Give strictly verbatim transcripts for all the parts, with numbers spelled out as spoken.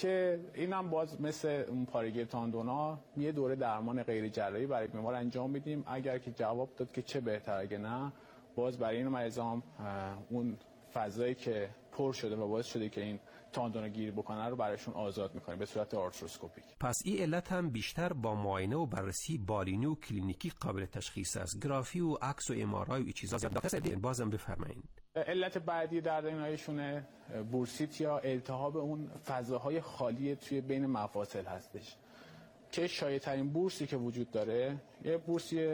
که اینم باز مثل اون پارگی تاندونا یه دوره درمان غیر جراحی برای بیمار انجام میدیم. اگر که جواب داد که چه بهتر، اگه نه باز برای این مریضام اون فضایی که پر شده و باعث شده که این تاندونا گیر بکنه رو برایشون آزاد میکنیم به صورت آرتروسکوپیک. پس این علت هم بیشتر با معاینه و بررسی بالینی و کلینیکی قابل تشخیص است. گرافی و عکس و ام آر آی و این چیزا زیاد بازم بفرمایید. علت بعدی درد ناحیه شونه بورسیت یا التهاب اون فضاهای خالی توی بین مفاصل هستش که شایع ترین بورسی که وجود داره یه بورسی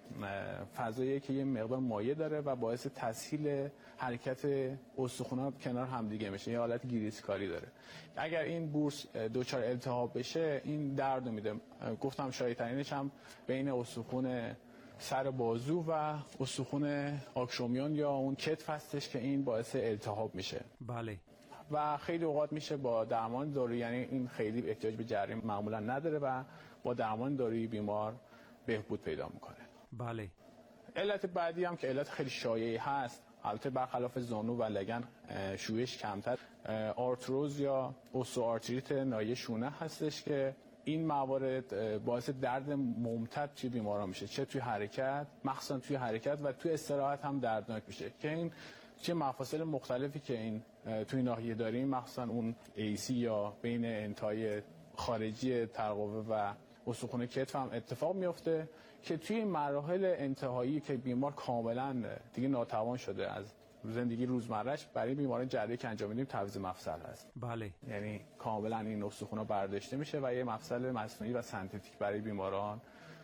فضایی که یه مقدار مایع داره و باعث تسهیل حرکت استخوان‌ها کنار همدیگه میشه، یه حالت گریسکاری داره. اگر این بورس دچار التهاب بشه این درد میده. گفتم شایع ترینش هم بین استخوان سر بازو و استخوان آکشومیون یا اون کتف هستش که این باعث التهاب میشه. بله. و خیلی اوقات میشه با درمان دارویی، یعنی این خیلی احتیاج به جراحی معمولا نداره و با درمان دارویی بیمار بهبود پیدا میکنه. بله. علت بعدی هم که علت خیلی شایعی هست، البته برخلاف زانو و لگن شویش کمتر، آرتروز یا اوستئوآرتریت ناحیه شونه هستش که این موارد باعث درد ممتد توی بیماران میشه، چه توی حرکت، مخصوصا توی حرکت و توی استراحت هم دردناک میشه که این چه مفاصل مختلفی که این توی ناحیه داریم، مخصوصا اون ایسی یا بین انتهای خارجی ترقوه و استخوان کتف هم اتفاق میفته که توی مراحل انتهایی که بیمار کاملا دیگه ناتوان شده از زندگی روزمرهش، برای بیماران جراحی که انجام میدیم تعویض مفصل هست. بله. یعنی کاملا این استخوان‌ها برداشته میشه و یه مفصل مصنوعی و سنتتیک برای بیماران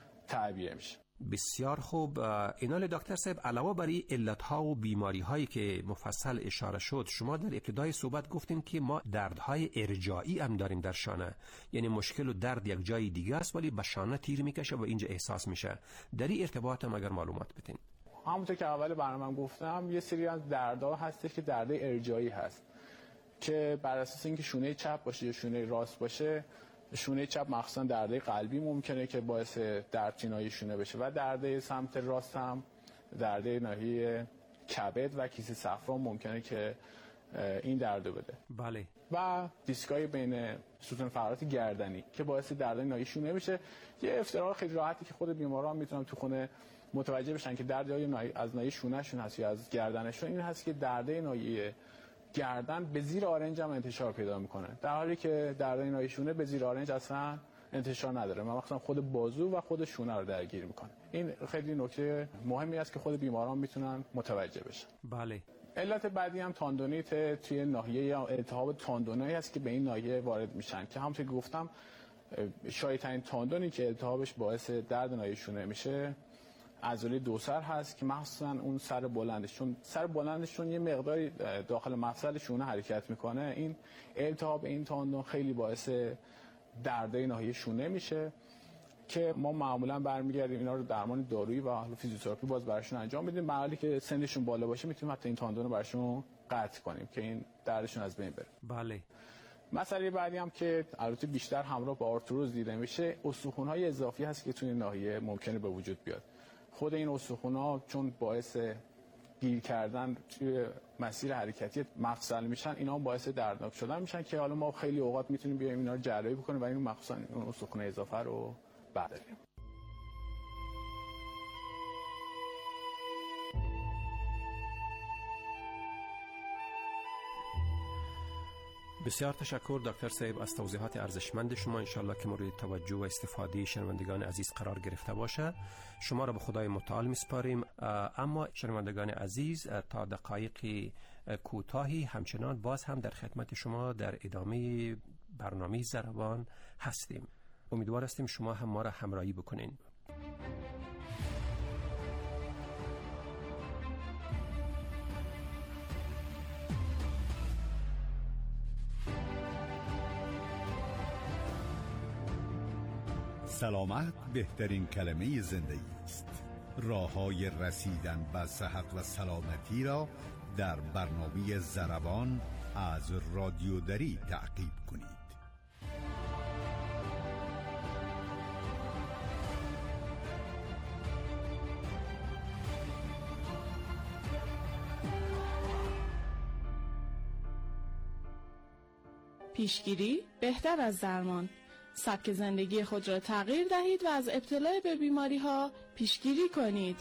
تعبیه میشه. بسیار خوب. اینال دکتر صاحب، علاوه بر علت‌ها و بیماری‌هایی که مفصل اشاره شد، شما در ابتدای صحبت گفتین که ما دردهای ارجاعی هم داریم در شانه، یعنی مشکل و درد یک جای دیگه است ولی به شانه تیر میکشه و اینجا احساس میشه. در این ارتباط هم اگر معلومات بدین. همونطور که اول برنامه گفتم یه سری از دردها هستش که درد ارجاعی هست که بر اساس اینکه شونه چپ باشه یا شونه راست باشه، شونه چپ مخصوصا درد قلبی ممکنه که باعث درد ناحیه شونه بشه و درد سمت راست هم درد ناحیه کبد و کیسه صفرا ممکنه که این دردو بده. بله. و دیسکای بین ستون فقرات گردنی که باعث درد ناحیه شونه میشه. یه افتراق خیلی راحتی که خود بیماران میتونن تو خونه متوجه بشن که درد یا از ناحیه شونهشون هست یا از گردنشون، این هست که درد ناحیه گردن به زیر آرنج هم انتشار پیدا میکنه، در حالی که درد ناحیه شونه به زیر آرنج اصلا انتشار نداره، مثلا خود بازو و خود شونه رو درگیر میکنه. این خیلی نکته مهمی است که خود بیماران میتونن متوجه بشن. بله. علت بعدی هم تاندونیت توی ناحیه یا التهاب تاندونایی هست که به این ناحیه وارد میشن که همونطور که گفتم شایع ترین تاندونی که التهابش باعث درد ناحیه شونه میشه عضله دوسر هست که مخصوصا اون سر بلندش، چون سر بلندشون یه مقداری داخل مفصل شونه حرکت میکنه، این التهاب این تاندون خیلی باعث درد ناحیه شونه میشه که ما معمولا برمیگردیم اینا رو درمان دارویی و فیزیوتراپی باز براشون انجام میدیم. مرحله که سنشون بالا باشه میتونیم حتی این تاندون رو براشون قطع کنیم که این دردشون از بین بره. بله. مسئله بعدی هم که البته بیشتر همراه با آرتروز دیده میشه، استخوان‌های اضافی هست که توی ناحیه ممکنه به وجود بیاد. خود این استخوان‌ها چون باعث گیر کردن توی مسیر حرکتی مفصل میشن، اینا هم باعث دردناک شدن میشن که حالا ما خیلی اوقات میتونیم بیایم اینا رو جراحی بکنیم و این مخصوصا اون استخوان اضافه رو برداریم. بسیار تشکر دکتر صاحب از توضیحات ارزشمند شما. انشالله که مورد توجه و استفاده شنوندگان عزیز قرار گرفته باشه. شما را به خدای متعال میسپاریم. اما شنوندگان عزیز تا دقایق کوتاهی همچنان باز هم در خدمت شما در ادامه برنامه ضربان هستیم. امیدوار هستیم شما هم ما را همراهی بکنین. سلامت بهترین کلمه زندگی است. راه‌های رسیدن به صحت و سلامتی را در برنامه ضربان از رادیو دری تعقیب کنید. پیشگیری بهتر از درمان. سبک زندگی خود را تغییر دهید و از ابتلا به بیماری ها پیشگیری کنید.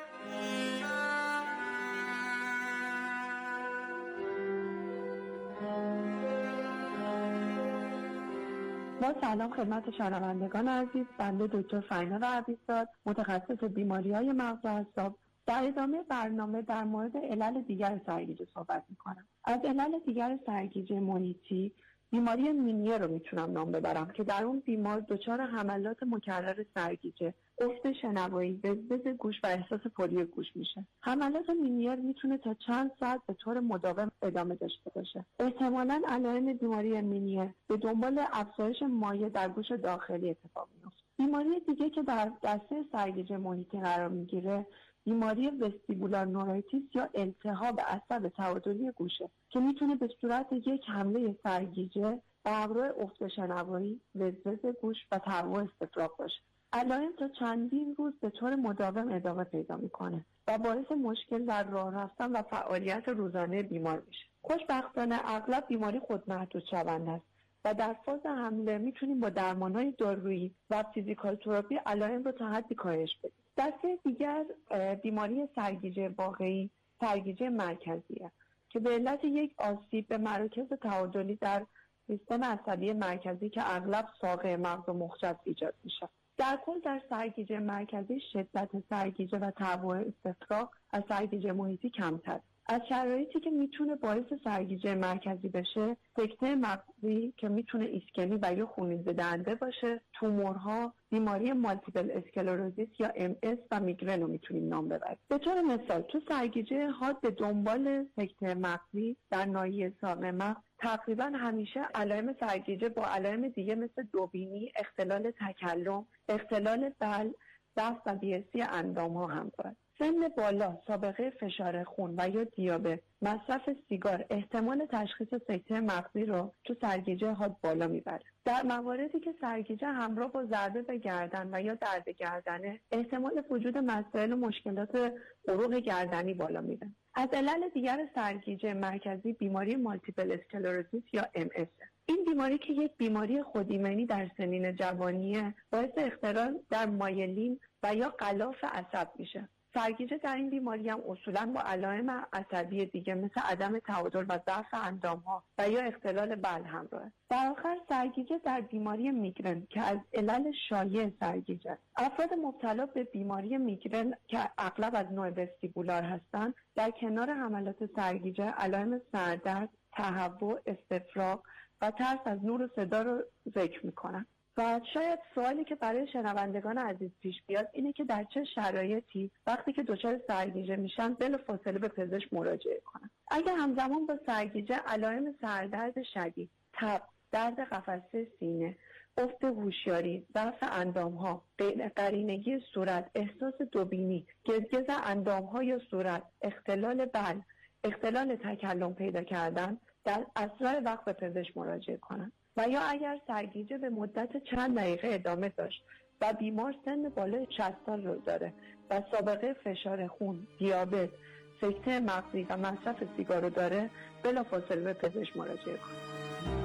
با سلام خدمت شنوندگان عزیز، بنده دکتر فرینا عبیدزاد، متخصص بیماری‌های مغز و اعصاب، در ادامه برنامه در مورد علل دیگر سرگیجه صحبت می‌کنم. از علل دیگر سرگیجه محیطی بیماری مینیه رو میتونم نام ببرم که در اون بیمار دچار حملات مکرر سرگیجه، افت شنوایی، وزوز گوش و احساس پلی گوش میشه. حملات مینیه میتونه تا چند ساعت به طور مداوم ادامه داشته باشه. احتمالاً علائم بیماری مینیه به دنبال افزایش مایع در گوش داخلی اتفاق میفته. بیماری دیگه که در دسته سرگیجه محیطی قرار میگیره بیماری وستیبولار نورایتیس یا التهاب عصب تعادلی گوشه که میتونه به صورت یک حمله سرگیجه با همراه افت شنوایی، وزوز گوش و تهوع استفراغ باشه. علائم تا چندین روز به طور مداوم ادامه پیدا میکنه و باعث مشکل در راه رفتن و فعالیت روزانه بیمار میشه. خوشبختانه اغلب بیماری خودمحدود شونده است و در فاز حمله میتونیم با درمانهای دارویی و فیزیکال تراپی علائم رو تا حدی کاهش بدیم. دسته دیگر بیماری سرگیجه واقعی، سرگیجه مرکزیه که به علت یک آسیب به مراکز تعادلی در سیستم عصبی مرکزی که اغلب ساقه مغز و مخ ایجاد میشه. در کل در سرگیجه مرکزی شدت سرگیجه و تهوع استفراغ از سرگیجه محیطی کمتر. از شرایطی که میتونه باعث سرگیجه مرکزی بشه، سکته مغزی که میتونه ایسکمی و یا خونریزی دهنده باشه، تومورها، بیماری مالتیپل اسکلروزیس یا ام اس و میگرن رو میتونیم نام ببریم. به طور مثال تو سرگیجه حاد به دنبال سکته مغزی در ناحیه ساق مغز تقریبا همیشه علائم سرگیجه با علائم دیگه مثل دوبینی، اختلال تکلم، اختلال بلع، ضعف و بی‌حسی اندام‌ها همراه. سن بالا، سابقه فشار خون و یا دیابت، مصرف سیگار احتمال تشخیص سکته مغزی رو تو سرگیجه حاد بالا میبره. در مواردی که سرگیجه همراه با ضربه به گردن و یا درد گردنه، احتمال وجود مسائل و مشکلات عروق گردنی بالا میره. از علل دیگر سرگیجه مرکزی بیماری مالتیپل اسکلروزیس یا ام اس. این بیماری که یک بیماری خودایمنی در سنین جوانیه، باعث اختلال در مایلین و یا غلاف عصب میشه. سرگیجه در این بیماری هم اصولاً با علائم عصبی دیگه مثل عدم تعادل و ضعف اندام‌ها و یا اختلال بلع همراهه. در آخر سرگیجه در بیماری میگرن که از علل شایع سرگیجه است. افراد مبتلا به بیماری میگرن که اغلب از نوع وستیبولار هستند، در کنار حملات سرگیجه علائم سردرد، تهوع، استفراغ و ترس از نور و صدا رو ذکر میکنن. و شاید سوالی که برای شنوندگان عزیز پیش بیاد اینه که در چه شرایطی وقتی که دچار سرگیجه میشن بلافاصله به پزشک مراجعه کنن. اگر همزمان با سرگیجه علائم سردرد شدید، تب، درد قفسه سینه، افت هوشیاری، ضعف اندام‌ها، قرینگی صورت، احساس دوبینی، گزگز اندام‌ها یا صورت، اختلال بلع، اختلال تکلم پیدا کردن، در اسرع وقت به پزشک مراجعه کنن. و یا اگر سرگیجه به مدت چند دقیقه ادامه داشت و بیمار سن بالای شصت سال رو داره و سابقه فشار خون، دیابت، سکته مغزی و مصرف سیگار رو داره، بلافاصله به پزشک مراجعه کنه.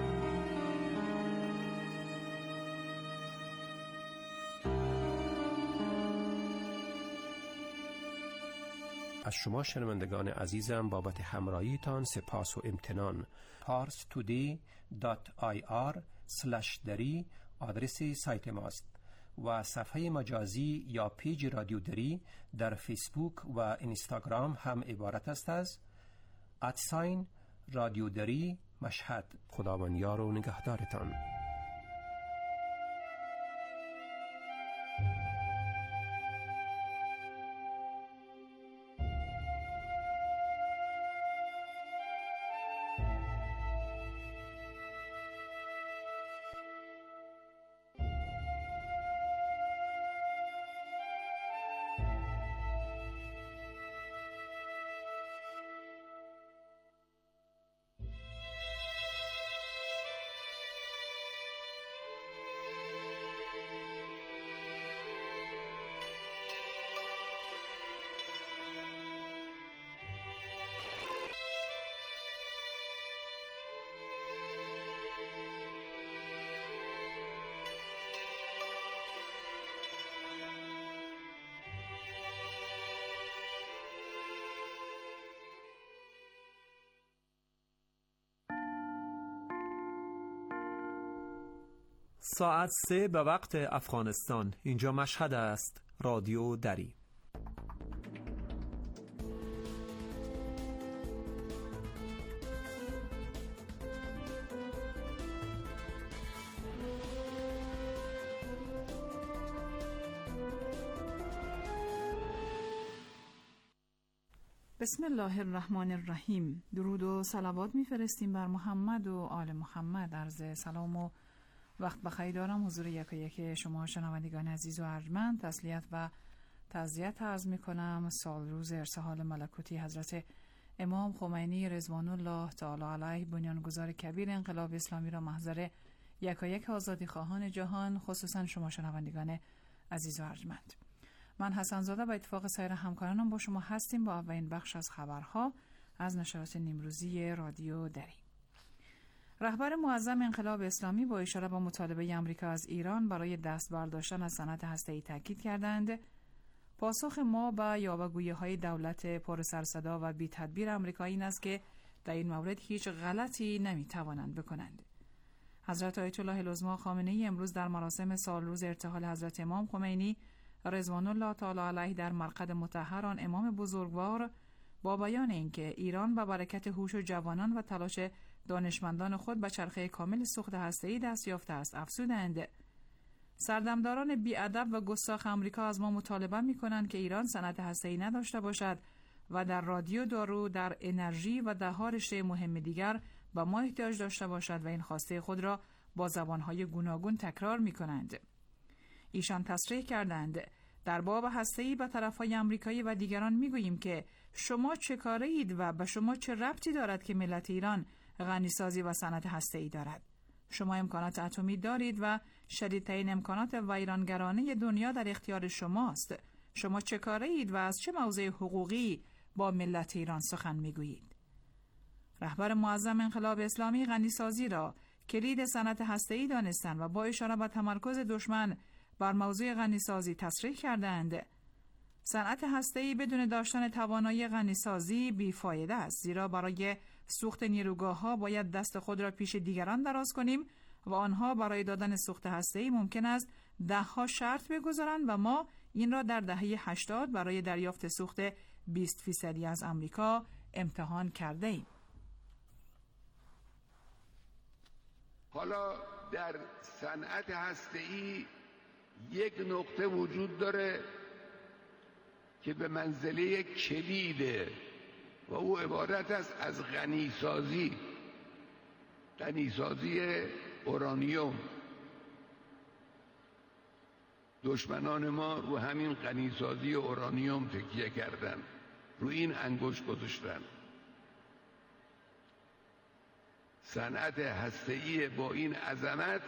از شما شنوندگان عزیزم بابت همراهیتان سپاس و امتنان. پارس تودی دات آی آر سلش دری آدرس سایت ماست و صفحه مجازی یا پیج رادیو دری در فیسبوک و اینستاگرام هم عبارت است از ادساین رادیو دری مشهد. خداوند یار و نگهدارتان. ساعت سه به وقت افغانستان. اینجا مشهد است. رادیو دری. بسم الله الرحمن الرحیم. درود و صلوات میفرستیم بر محمد و آل محمد. عرض سلام و وقت بخیر دارم حضور یک و یک شما شنوندگان عزیز و ارجمند. تسلیت و تعزیت عرض میکنم سال روز ارسال ملکوتی حضرت امام خمینی رضوان الله تعالی علیه بنیانگذار کبیر انقلاب اسلامی را محضر یک و یک آزادی خواهان جهان، خصوصا شما شنوندگان عزیز و ارجمند. من حسن زاده با اتفاق سایر همکارانم با شما هستیم با اولین بخش از خبرها از نشرات نیمروزی رادیو دری. رهبر معظم انقلاب اسلامی با اشاره به مطالبه آمریکا از ایران برای دست برداشتن از صنعت هسته‌ای تاکید کردند پاسخ ما به یاوه‌گویی‌های دولت پر سر صدا و بی تدبیر آمریکا این است که در این مورد هیچ غلطی نمی‌توانند بکنند. حضرت آیت الله العظمی خامنه‌ای امروز در مراسم سالروز ارتحال حضرت امام خمینی رضوان الله تعالی علیه در مرقد مطهر آن امام بزرگوار با بیان اینکه ایران با برکت هوش و جوانان و تلاش دانشمندان خود به چرخه کامل سوخت هسته‌ای دست یافته است افزودند سردمداران بی‌ادب و گستاخ آمریکا از ما مطالبه می‌کنند که ایران صنعت هسته‌ای نداشته باشد و در رادیو دارو، در انرژی و ده‌ها رشته مهم دیگر به ما احتیاج داشته باشد و این خواسته خود را با زبان‌های گوناگون تکرار می‌کنند. ایشان تصریح کردند در باب هسته‌ای به طرف‌های آمریکایی و دیگران می‌گوییم که شما چه کاره اید و به شما چه ربطی دارد که ملت ایران غنیسازی و صنعت هسته‌ای دارد؟ شما امکانات اتمی دارید و شدیدترین امکانات ویرانگرانه دنیا در اختیار شماست. شما چه کاره اید و از چه موضع حقوقی با ملت ایران سخن می‌گویید؟ رهبر معظم انقلاب اسلامی غنیسازی را کلید صنعت هسته‌ای دانستند و با اشاره به تمرکز دشمن بر موضوع غنیسازی تصریح کردند صنعت هسته‌ای بدون داشتن توانایی غنیسازی بیفایده است، زیرا برای سوخت نیروگاه‌ها باید دست خود را پیش دیگران دراز کنیم و آنها برای دادن سوخت هسته‌ای ممکن است ده‌ها شرط بگذارند و ما این را در دهه هشتاد برای دریافت سوخت بیست فیصدی از آمریکا امتحان کرده ایم. حالا در صنعت هسته‌ای یک نقطه وجود داره که به منزله کلیده و او عبارت است از غنیسازی غنیسازی اورانیوم. دشمنان ما رو همین غنیسازی اورانیوم تکیه کردن، رو این انگشت گذاشتن. صنعت هسته‌ای با این عظمت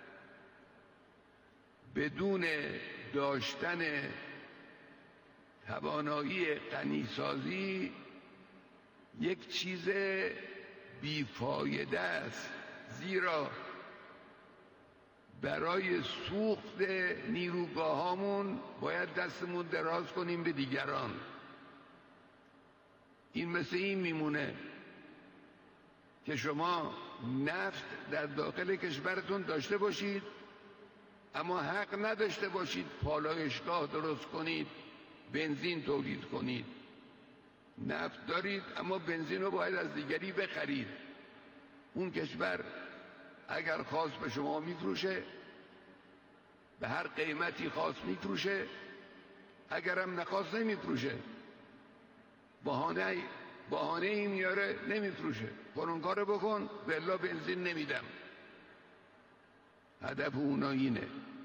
بدون داشتن توانایی غنیسازی یک چیز بیفایده است، زیرا برای سوخت نیروگاهامون باید دستمون دراز کنیم به دیگران. این مثل این میمونه که شما نفت در داخل کشورتون داشته باشید اما حق نداشته باشید پالایشگاه درست کنید، بنزین تولید کنید. نفت دارید اما بنزین رو باید از دیگری بخرید. اون کشور اگر خواست به شما میفروشه، به هر قیمتی خواست میفروشه، اگرم نخواست نمیفروشه. بهانه بهانه ای میاره نمیفروشه. فلان کارو بکن والا بنزین نمیدم. هدف اونا اینه.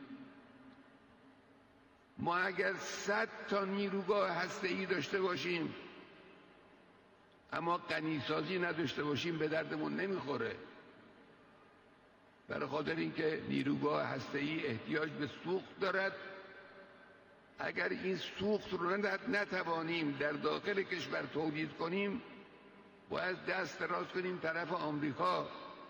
ما اگر صد تا نیروگاه هسته‌ای داشته باشیم اما غنیسازی نداشته باشیم به دردمون نمیخوره. برای خاطر اینکه نیروگاه هسته‌ای احتیاج به سوخت دارد. اگر این سوخت رو نتوانیم در داخل کشور تولید کنیم باید دست دراز کنیم طرف آمریکا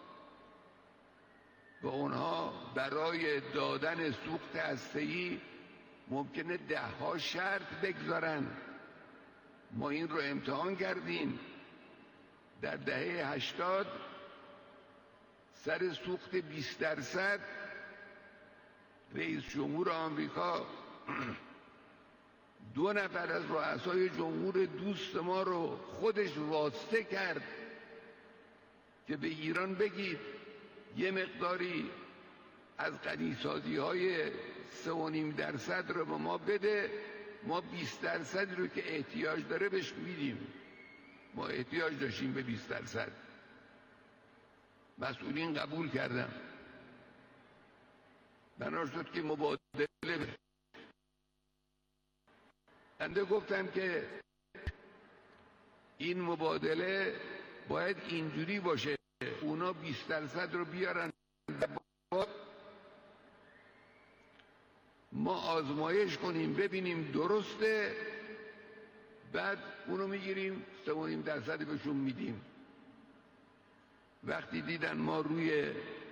و اونها برای دادن سوخت هسته‌ای ممکنه ده ها شرط بگذارن. ما این رو امتحان کردیم. در دهه هشتاد سر سوخت بیست درصد رئیس جمهور آمریکا دو نفر از رؤسای جمهور دوست ما رو خودش واسطه کرد که به ایران بگید یه مقداری از غنیسازی های سه و نیم درصد رو به ما بده، ما بیست درصد رو که احتیاج داره بهش میدیم. ما احتیاج داشتیم به بیست درصد. مسئولین قبول کردن. بنا شد که مبادله بشه. بنده گفتم که این مبادله باید اینجوری باشه، اونا بیست درصد رو بیارن، ما آزمایش کنیم ببینیم درسته، بعد اونو میگیریم سه و نیم درصد بهشون میدیم. وقتی دیدن ما روی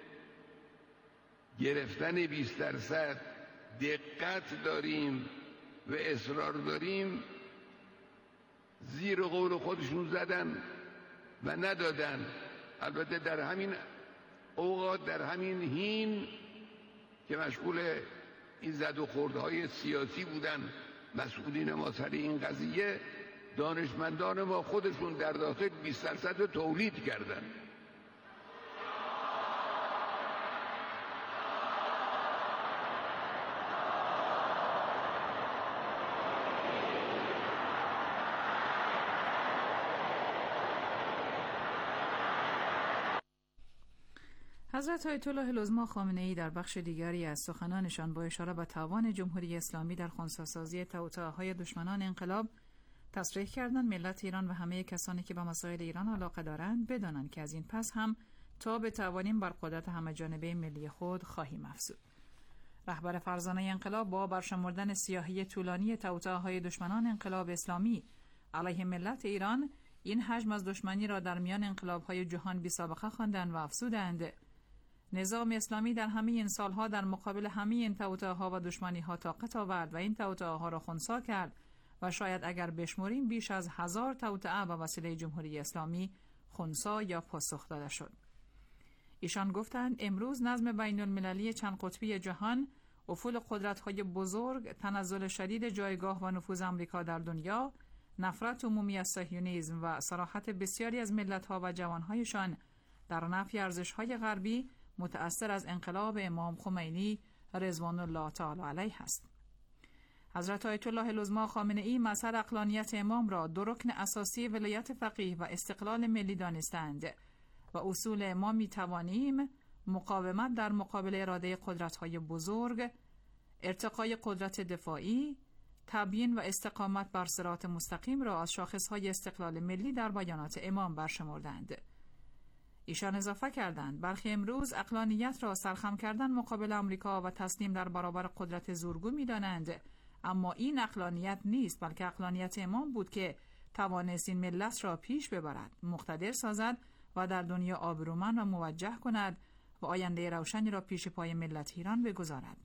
گرفتن بیست درصد دقت داریم و اصرار داریم، زیر قول خودشون زدن و ندادن. البته در همین اوقات، در همین حین که مشغول این زد و خوردهای سیاسی بودن مسئولین ما سر این قضیه، دانشمندان ما خودشون در داخل بیست درصد تولید کردن. حضرت آیت الله العظما خامنه‌ای در بخش دیگری از سخنانشان با اشاره به توان جمهوری اسلامی در خنثی‌سازی توطئه‌های دشمنان انقلاب تصریح کردند ملت ایران و همه کسانی که به مسائل ایران علاقه دارند بدانند که از این پس هم تا بتوانیم بر قدرت همه‌جانبه ملی خود خواهیم افزود. رهبر فرزانه انقلاب با برشمردن سیاهی طولانی توطئه‌های دشمنان انقلاب اسلامی علیه ملت ایران این حجم از دشمنی را در میان انقلاب‌های جهان بی‌سابقه خواندند و افزودند. نظام اسلامی در همه این سالها در مقابل همه این توطئه‌ها و دشمنی‌ها طاقت آورد و این توطئه‌ها را خنثی کرد و شاید اگر بشمریم بیش از هزار توطئه به وسیله جمهوری اسلامی خنثی یا پاسخ داده شد. ایشان گفتند امروز نظم بین المللی چند قطبی جهان، افول قدرت‌های بزرگ، تنزل شدید جایگاه و نفوذ آمریکا در دنیا، نفرت عمومی از صهیونیسم و صراحت بسیاری از ملت‌ها و جوان‌هایشان در نفی ارزش‌های غربی متأثر از انقلاب امام خمینی رضوان الله تعالی علیه است. حضرت آیت الله العظما خامنه‌ای مظهر عقلانیت امام را دو رکن اساسی ولایت فقیه و استقلال ملی دانستند و اصول ما می توانیم مقاومت در مقابل اراده قدرت‌های بزرگ، ارتقای قدرت دفاعی، تبیین و استقامت بر صراط مستقیم را از شاخص‌های استقلال ملی در بیانات امام برشمردند. ایشان اضافه کردند برخی امروز عقلانیت را سرخم کردن مقابل آمریکا و تسلیم در برابر قدرت زورگو می‌دانند، اما این عقلانیت نیست، بلکه عقلانیت امام بود که توانست این ملت را پیش ببرد، مقتدر سازد و در دنیا آبرومند و موجه کند و آینده روشنی را پیش پای ملت ایران بگذارد.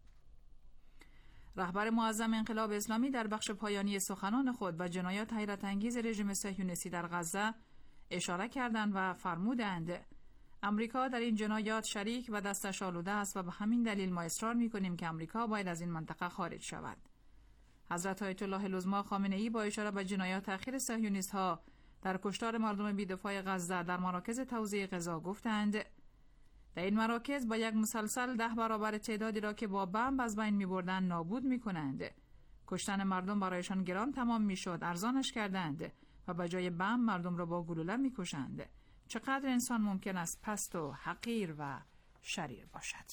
رهبر معظم انقلاب اسلامی در بخش پایانی سخنان خود و جنایات حیرت انگیز رژیم صهیونیستی در غزه اشاره کردند و فرمودند امریکا در این جنایات شریک و دستش آلوده است و به همین دلیل ما اصرار می‌کنیم که امریکا باید از این منطقه خارج شود. حضرت آیت الله العظما خامنه‌ای با اشاره به جنایات اخیر صهیونیست‌ها در کشتار مردم بی‌دفاع غزه در مراکز توزیع غذا گفتند در این مراکز با یک مسلسل ده برابر تعدادی را که با بمب از بین می‌بردند نابود می‌کنند. کشتن مردم برایشان گران تمام می‌شد، ارزانش کردند و به جای بمب مردم را با گلوله می‌کشند. چقدر انسان ممکن است پست و حقیر و شریر باشد.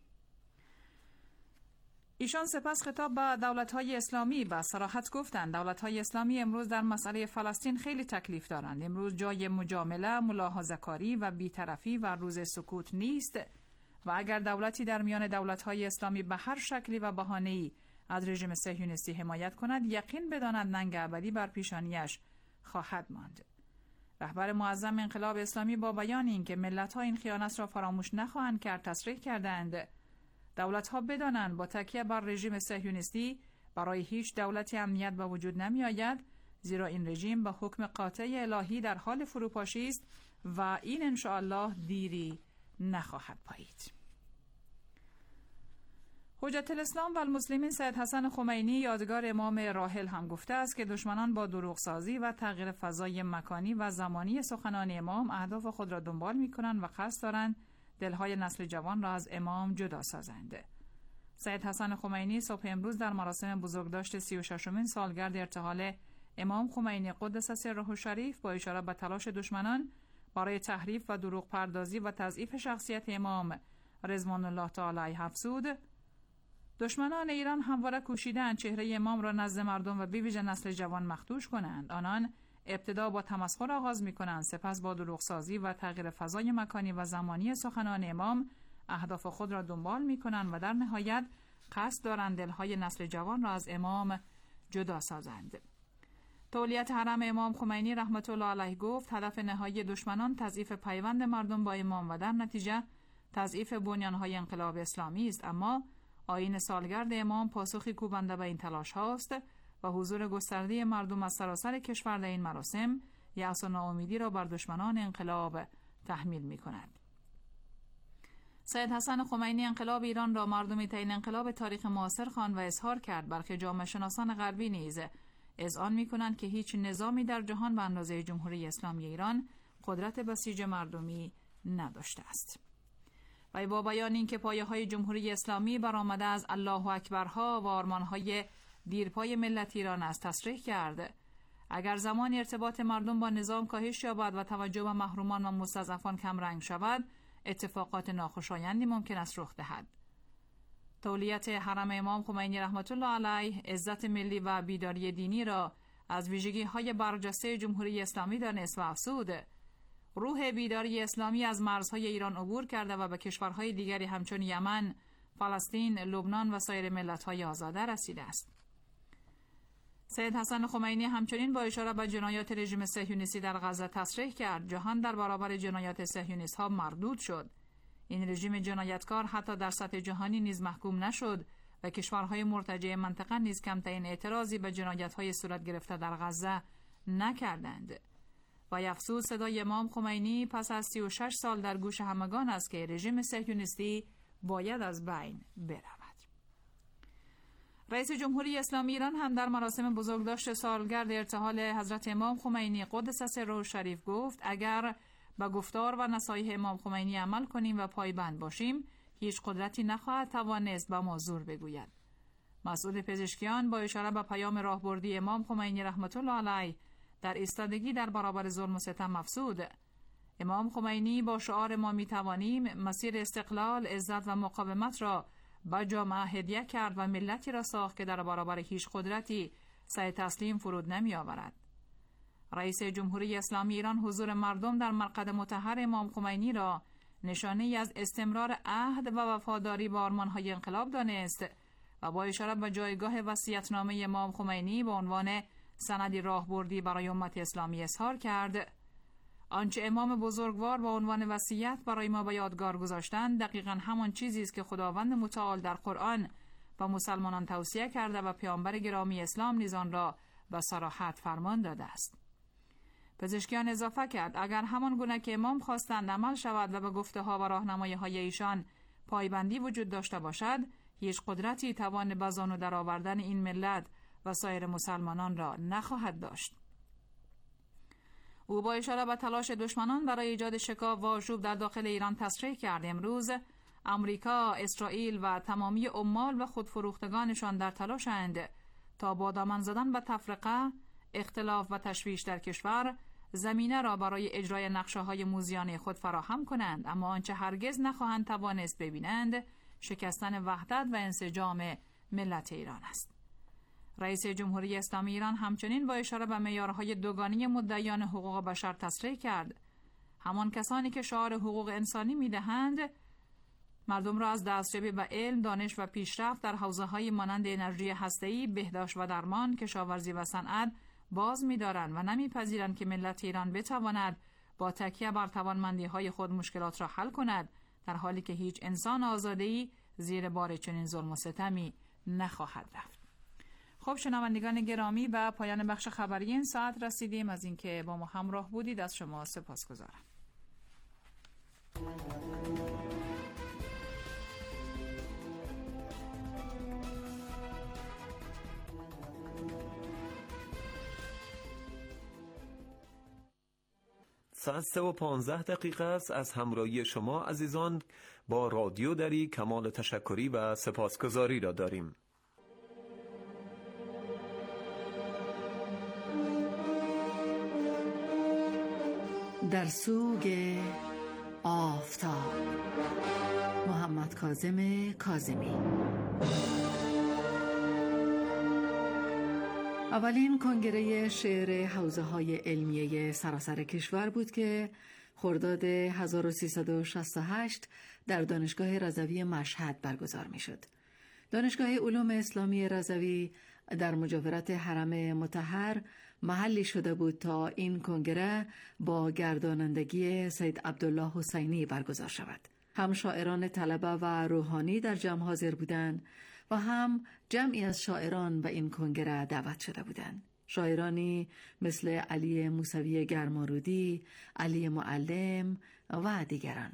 ایشان سپس خطاب به دولت‌های اسلامی با صراحت گفتند دولت‌های اسلامی امروز در مسئله فلسطین خیلی تکلیف دارند. امروز جای مجامله، ملاحظه‌کاری و بی‌طرفی و روز سکوت نیست و اگر دولتی در میان دولت‌های اسلامی به هر شکلی و بهانه‌ای از رژیم صهیونیستی حمایت کند، یقین بداند ننگ ابدی بر پیشانیش خواهد ماند. رهبر معظم انقلاب اسلامی با بیان اینکه ملت‌ها این خیانت را فراموش نخواهند کرد تصریح کردند دولت‌ها بدانند با تکیه بر رژیم صهیونیستی برای هیچ دولتی امنیت به وجود نمی‌آید، زیرا این رژیم به حکم قاطع الهی در حال فروپاشی است و این انشاءالله دیری نخواهد پایید. حجت الاسلام و المسلمین سید حسن خمینی یادگار امام راحل هم گفته است که دشمنان با دروغسازی و تغییر فضای مکانی و زمانی سخنان امام اهداف خود را دنبال می‌کنند و قصد دارند دلهای نسل جوان را از امام جدا سازند. سید حسن خمینی صبح امروز در مراسم بزرگداشت سی و ششمین سالگرد ارتحال امام خمینی قدس سره الشریف با اشاره به تلاش دشمنان برای تحریف و دروغ پردازی و تضعیف شخصیت امام رضوان الله تعالی علیه افزود: دشمنان ایران همواره کوشیدند چهره امام را نزد مردم و به ویژه نسل جوان مخدوش کنند. آنان ابتدا با تمسخر آغاز می‌کنند، سپس با دروغسازی و تغییر فضای مکانی و زمانی سخنان امام اهداف خود را دنبال می‌کنند و در نهایت قصد دارند دلهای نسل جوان را از امام جدا سازند. تولیت حرم امام خمینی رحمت الله علیه گفت هدف نهایی دشمنان تضعیف پیوند مردم با امام و در نتیجه تضعیف بنیان‌های انقلاب اسلامی است، اما آیین سالگرد امام پاسخی کوبنده به این تلاش هاست و حضور گسترده مردم از سراسر کشور در این مراسم یأس و ناامیدی را بر دشمنان انقلاب تحمیل می کند. سید حسن خمینی انقلاب ایران را مردمی ترین انقلاب تاریخ معاصر خواند و اظهار کرد. برخی جامعه شناسان غربی نیز اذعان می کنند که هیچ نظامی در جهان به اندازه جمهوری اسلامی ایران قدرت بسیج مردمی نداشته است. و با بیان این که پایه‌های جمهوری اسلامی برآمده از الله اکبرها و آرمان‌های دیرپای ملت ایران است، تصریح کرد اگر زمان ارتباط مردم با نظام کاهش یابد و توجه به محرومان و مستضعفان کم رنگ شود، اتفاقات ناخوشایندی ممکن است رخ دهد. تولیت حرم امام خمینی رحمت الله علیه عزت ملی و بیداری دینی را از ویژگی‌های برجسته جمهوری اسلامی دانست و افزود روح بیداری اسلامی از مرزهای ایران عبور کرده و به کشورهای دیگری همچون یمن، فلسطین، لبنان و سایر ملت‌های آزاده رسیده است. سید حسن خمینی همچنین با اشاره به جنایات رژیم صهیونیستی در غزه تصریح کرد جهان در برابر جنایات صهیونیست‌ها مردود شد. این رژیم جنایتکار حتی در سطح جهانی نیز محکوم نشد و کشورهای مرتجع منطقه نیز کمترین اعتراضی به جنایت‌های صورت گرفته در غزه نکردند. و افسوس صدای امام خمینی پس از سی و شش سال در گوش همگان است که رژیم صهیونیستی باید از بین برود. رئیس جمهوری اسلامی ایران هم در مراسم بزرگداشت سالگرد ارتحال حضرت امام خمینی قدس سره الشریف گفت اگر به گفتار و نصایح امام خمینی عمل کنیم و پایبند باشیم، هیچ قدرتی نخواهد توانست به ما زور بگوید. مسئول پزشکیان با اشاره به پیام راهبردی امام خمینی رحمت الله علیه در ایستادگی در برابر ظلم و ستم افزود امام خمینی با شعار ما می توانیم مسیر استقلال، عزت و مقاومت را به جامعه هدیه کرد و ملتی را ساخت که در برابر هیچ قدرتی سعی تسلیم فرود نمی آورد. رئیس جمهوری اسلامی ایران حضور مردم در مرقد مطهر امام خمینی را نشانه ای از استمرار عهد و وفاداری به آرمان‌های انقلاب دانست و با اشاره به جایگاه وصیت‌نامه امام خمینی به عنوان سندی راهبردی برای امت اسلامی اظهار کرد آنچه امام بزرگوار با عنوان وصیت برای ما به یادگار گذاشتند دقیقاً همان چیزی است که خداوند متعال در قرآن با مسلمانان توصیه کرده و پیامبر گرامی اسلام نیز آن را به صراحت فرمان داده است. پزشکیان اضافه کرد اگر همان گونه که امام خواستند عمل شود و به گفته ها و راهنمایی‌های ایشان پایبندی وجود داشته باشد، هیچ قدرتی توان به زانو درآوردن این ملت و سایر مسلمانان را نخواهد داشت. او با اشاره به تلاش دشمنان برای ایجاد شکاف و آشوب در داخل ایران تصریح کرد امروز امریکا، اسرائیل و تمامی عمال و خودفروختگانشان در تلاشند تا با دامن زدن به تفرقه، اختلاف و تشویش در کشور زمینه را برای اجرای نقشه‌های موذیانه خود فراهم کنند، اما آنچه هرگز نخواهند توانست ببینند شکستن وحدت و انسجام ملت ایران است. رئیس جمهوری اسلامی ایران همچنین با اشاره به معیارهای دوگانی مدعیان حقوق بشر تصریح کرد همان کسانی که شعار حقوق انسانی می‌دهند مردم را از دستیابی به علم، دانش و پیشرفت در حوزه‌های مانند انرژی هسته‌ای، بهداشت و درمان، کشاورزی و صنعت باز می‌دارند و نمی‌پذیرند که ملت ایران بتواند با تکیه بر توانمندی‌های خود مشکلات را حل کند، در حالی که هیچ انسان آزاده‌ای زیر بار چنین ظلم و ستمی نخواهد رفت. خب شنوندگان گرامی، به پایان بخش خبری این ساعت رسیدیم. از اینکه با ما همراه بودید از شما سپاسگزارم. ساعت سه و پانزده دقیقه است. از همراهی شما عزیزان با رادیو دری کمال تشکری و سپاسگزاری را داریم. در سوگ آفتاب، محمد کاظم کاظمی. اولین کنگره شعر حوزه‌های علمیه سراسر کشور بود که خرداد هزار و سیصد و شصت و هشت در دانشگاه رضوی مشهد برگزار می‌شد. دانشگاه علوم اسلامی رضوی در مجاورت حرم مطهر محلی شده بود تا این کنگره با گردانندگی سید عبدالله حسینی برگزار شود. هم شاعران طلبه و روحانی در جمع حاضر بودند و هم جمعی از شاعران به این کنگره دعوت شده بودند. شاعرانی مثل علی موسوی گرمارودی، علی معلم و دیگران.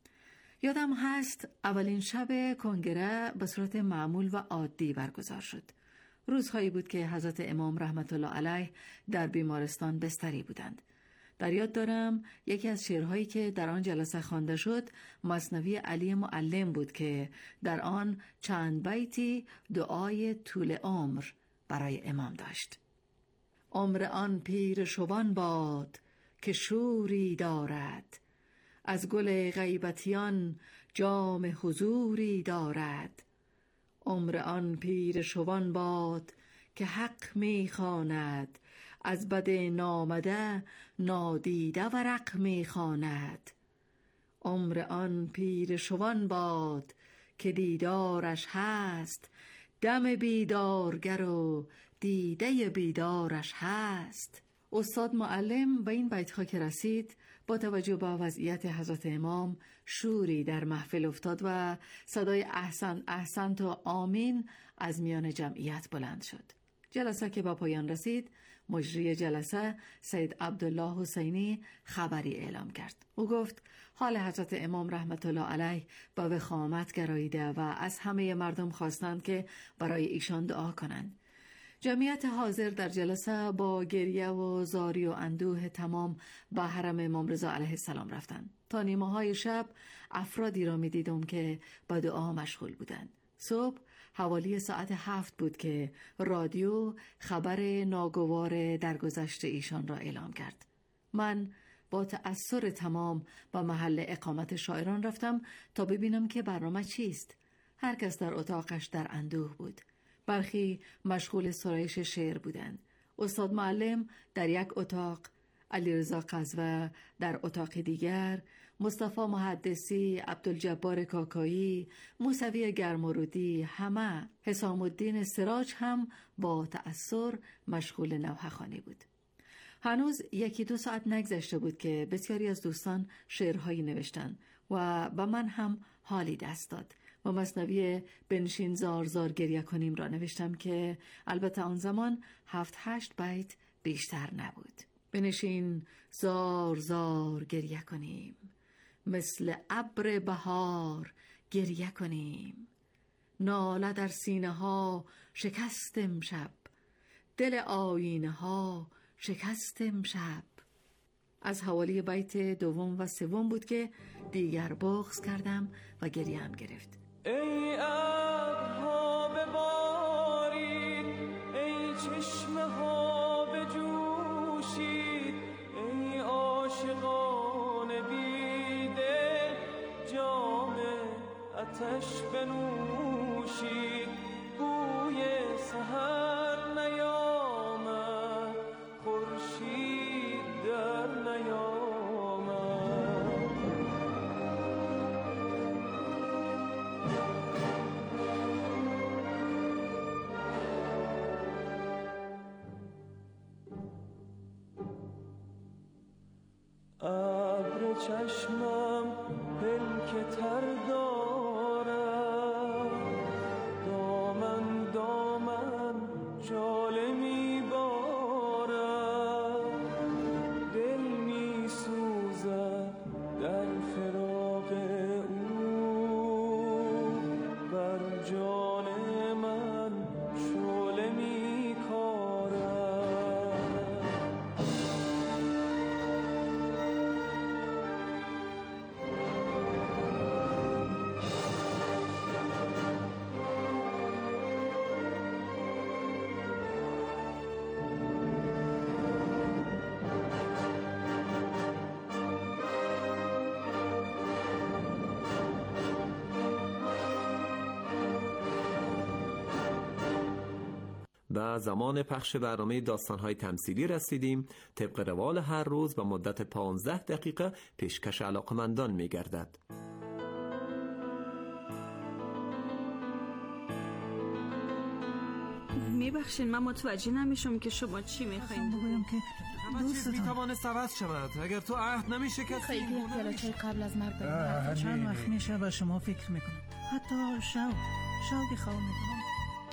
یادم هست اولین شب کنگره به صورت معمول و عادی برگزار شد. روزهایی بود که حضرت امام رحمت الله علیه در بیمارستان بستری بودند. در یاد دارم یکی از شعرهایی که در آن جلسه خوانده شد مثنوی علی معلم بود که در آن چند بیتی دعای طول عمر برای امام داشت. عمر آن پیر شوان باد که شوری دارد، از گل غیبتیان جام حضوری دارد. عمر آن پیر شوان باد که حق می خواند، از بد نامده نادیده ورق می خواند. عمر آن پیر شوان باد که دیدارش هست، دم بیدارگر و دیده بیدارش هست. استاد معلم به این بیت‌ها که رسید با توجه به وضعیت حضرت امام شوری در محفل افتاد و صدای احسن احسن تا آمین از میان جمعیت بلند شد. جلسه که با پایان رسید، مجری جلسه سید عبدالله حسینی خبری اعلام کرد. او گفت حال حضرت امام رحمت الله علیه به وخامت گراییده و از همه مردم خواستند که برای ایشان دعا کنند. جمعیت حاضر در جلسه با گریه و زاری و اندوه تمام به حرم امام رضا علیه السلام رفتند. تا نیمه های شب افرادی را می دیدم که با دعا مشغول بودند. صبح حوالی ساعت هفت بود که رادیو خبر ناگوار درگذشت ایشان را اعلام کرد. من با تأثیر تمام به محل اقامت شاعران رفتم تا ببینم که برنامه چیست. هر کس در اتاقش در اندوه بود. برخی مشغول سرایش شعر بودند. استاد معلم در یک اتاق، علیرضا قزوه در اتاق دیگر، مصطفی محدثی، عبدالجبار کاکایی، موسوی گرمارودی، همه. حسام الدین سراج هم با تأثیر مشغول نوحه خوانی بود. هنوز یکی دو ساعت نگذشته بود که بسیاری از دوستان شعرهایی نوشتند و به من هم حالی دست داد و مثنوی بنشین زار زار گریه کنیم را نوشتم که البته آن زمان هفت هشت بیت بیشتر نبود. بنشین زار زار گریه کنیم، مثل ابر بهار گریه کنیم. ناله در سینه ها شکست امشب، دل آینه ها شکست امشب. از حوالی بیت دوم و سوم بود که دیگر بغض کردم و گریه هم گرفت. ای ابرها ببارید، ای چشمه ها بجوشید، ای عاشقان بیدل جام آتش بنوشید. بوی سحر نیامد، خورشید در نیامد. ابر چشمم پلک تر دارد، دامن دامن جاله می بارد. دل می سوزد در فراق او، بر جان من شعله می کارد. و زمان پخش برنامه داستان‌های تمثیلی رسیدیم. طبق روال هر روز به مدت پانزده دقیقه پیشکش علاقمندان می‌گردد. میبخشین، من متوجه نمیشم که شما چی میخواین. بگویم که دوستتون میتوانه عوض شود اگر تو عهد نمیشه که خیلی احتیاجی قبل از مرگ بریم. چند وقت میشه به شما فکر میکنم، حتی شب شب خواب میکنم.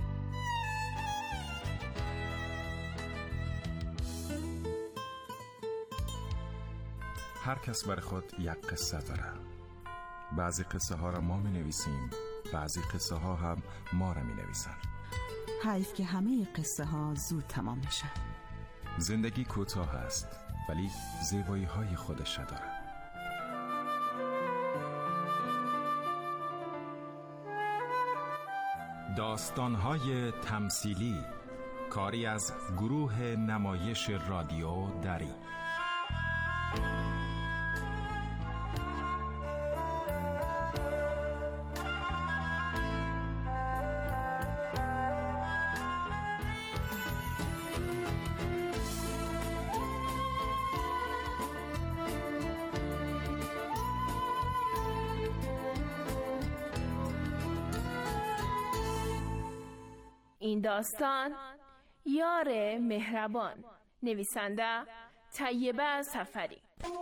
هر کس برای خود یک قصه داره. بعضی قصه ها را ما می نویسیم، بعضی قصه ها هم ما را می نویسن. حیف که همه قصه ها زود تمام میشه. زندگی کوتاه است ولی زیبایی های خودش داره. داستان های تمثیلی، کاری از گروه نمایش رادیو دری. این داستان یار مهربان، نویسنده طیبه سفری.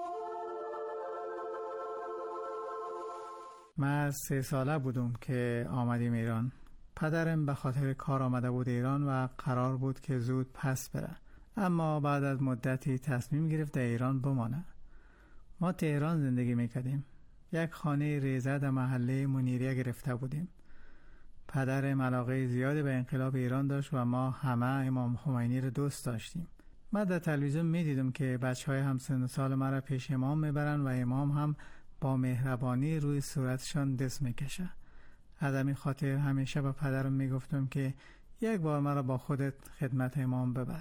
من سه ساله بودم که آمدیم ایران. پدرم به خاطر کار آمده بود ایران و قرار بود که زود پس بره، اما بعد از مدتی تصمیم گرفت در ایران بمانه. ما تهران زندگی میکردیم. یک خانه ریزه در محله منیریه گرفته بودیم. پدرم علاقه زیادی به انقلاب ایران داشت و ما همه امام خمینی رو دوست داشتیم. من در تلویزیون می دیدم که بچه های همسن سال مرا پیش امام میبرن و امام هم با مهربانی روی صورتشان دست میکشه. از همین خاطر همیشه به پدرم میگفتم که یک بار مرا با خودت خدمت امام ببر.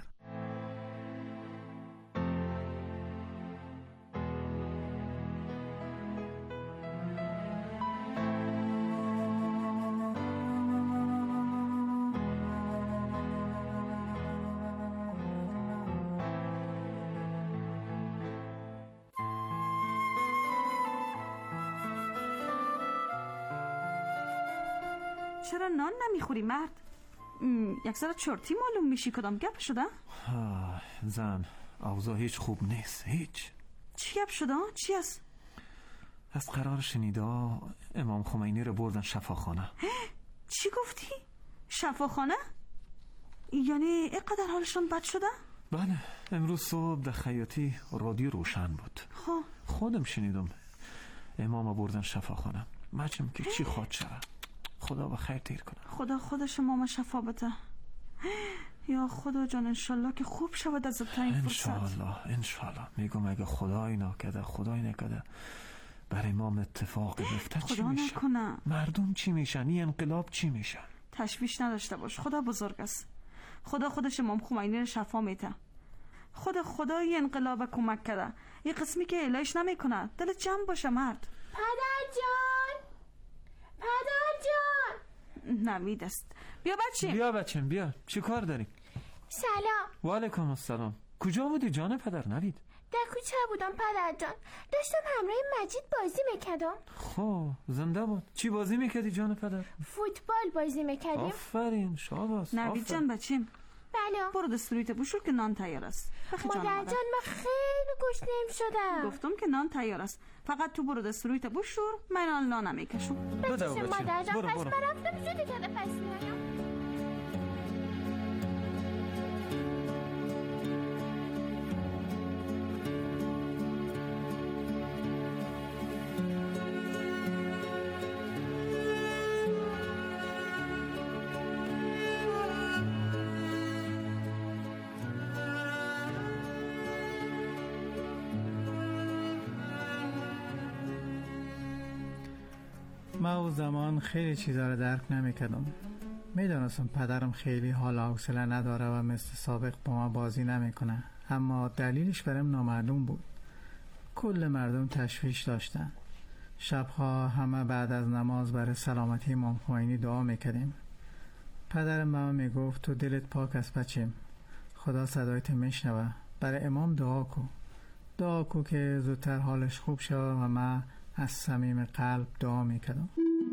چرا نان نمیخوری مرد؟ یک ذره چرتی معلوم میشی. کدام گپ شده؟ زن اوضاع هیچ خوب نیست، هیچ. چی گپ شده؟ چی است؟ از قرار شنیده امام خمینی رو بردن شفاخانه. چی گفتی؟ شفاخانه؟ یعنی اینقدر حالشون بد شده؟ بله، امروز صبح در خیاطی رادیو روشن بود. خب خودم شنیدم امام بردن شفاخانه. مجم که چی خواد شود. خدا به خیر تیر کنه. خدا خودش امام شفا بده. یا خدا جان، انشالله که خوب شود از ابتدای این فرصت. انشالله انشالله. میگم اگه خدای نکده خدای نکده بر امام اتفاق بیفته چی میشه؟ خدا نکنه. مردم چی میشن؟ این انقلاب چی میشن؟ تشویش نداشته باش، خدا بزرگ است. خدا خودش امام خمینی رو شفا میده. خدا خدای انقلاب کمک کرده. یه قسمی که الهش نمیکنه. دلت جمع باشه مرد. پدر جان، پدر جان. نوید است. بیا بچه. بیا بچه بیا. چی کار داری؟ سلام. و علیکم السلام. کجا بودی جان پدر نوید؟ در کوچه بودم پدر جان. داشتم همراه مجید بازی میکردم. خب زنده بود. چی بازی میکردی جان پدر؟ فوتبال بازی میکردیم. آفرین شاباس. نوید جان بچیم. بله. برو دستوریت بشور که نان تیار است. مادر جان من خیلی گشنم شدم. گفتم که نان تیار است. فقط تو برو دستوریت بشور، من آن نان میکشم. بچه مادر جان پس برفتم زودی که پس میایم. ما او زمان خیلی چیزا رو درک نمی‌کردم. میدونستم پدرم خیلی حال و حوصله نداره و مثل سابق با ما بازی نمیکنه، اما دلیلش برام نامعلوم بود. کل مردم تشویش داشتن. شبها همه بعد از نماز برای سلامتی امام خمینی دعا میکردیم. پدرم به من میگفت تو دلت پاک است بچم، خدا صدایت میشنوه، برای امام دعا کو، دعا کو که زودتر حالش خوب شود. و من از صمیم قلب دعا میکردم.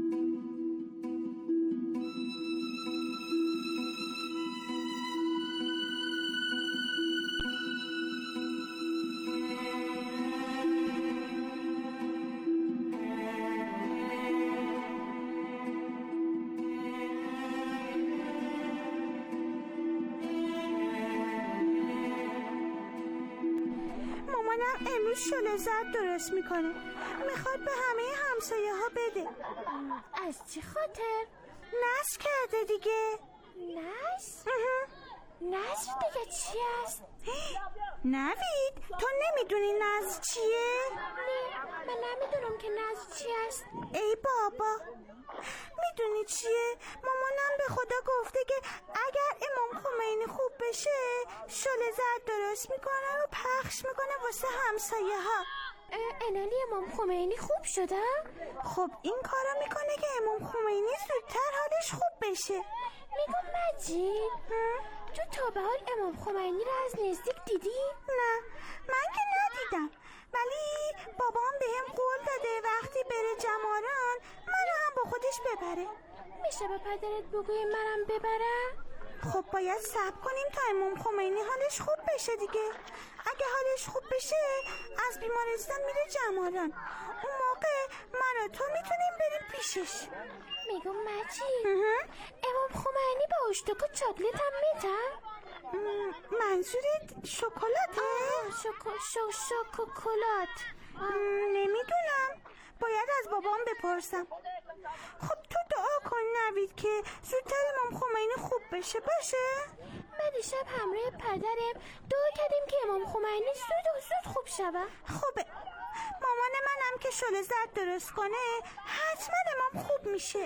امروز شله زرد درست میکنه، میخواد به همه همسایه ها بده. از چی خاطر؟ نصر کرده دیگه. نصر؟ نصر دیگه چی است؟ نوید تو نمیدونی نصر چیه؟ نه من نمیدونم که نصر چی است. ای بابا میدونی چیه؟ مامانم به خدا گفته که اگر امام خمینی خوب بشه شله زرد درست میکنه و پخش میکنه واسه همسایه ها. انالی امام خمینی خوب شده؟ خب این کارو میکنه که امام خمینی زودتر حالش خوب بشه. میگم مجید تو تا به حال امام خمینی رو از نزدیک دیدی؟ نه من که ندیدم، ولی بابام بهم قول داده وقتی بره جماران منو هم با خودش ببره. میشه به پدرت بگوی منم ببره؟ خب باید صبر کنیم تا امام خمینی حالش خوب بشه دیگه. اگه حالش خوب بشه از بیمارستان میره جماران، اون موقع من و تو میتونیم بریم پیشش. میگم مجید امام خمینی با اشتکو چاکلیت هم میده؟ منظورت شکلاته؟ شکو شو شکلات. نمیدونم، باید از بابام بپرسم. خب تو دعا کن نوید که زودتر امام خمینی خوب بشه باشه؟ من دیشب همراه پدرم دعا کردیم که امام خمینی زود و زود خوب شود. خوبه، مامان منم که شله زرد درست کنه حتما امام خوب میشه.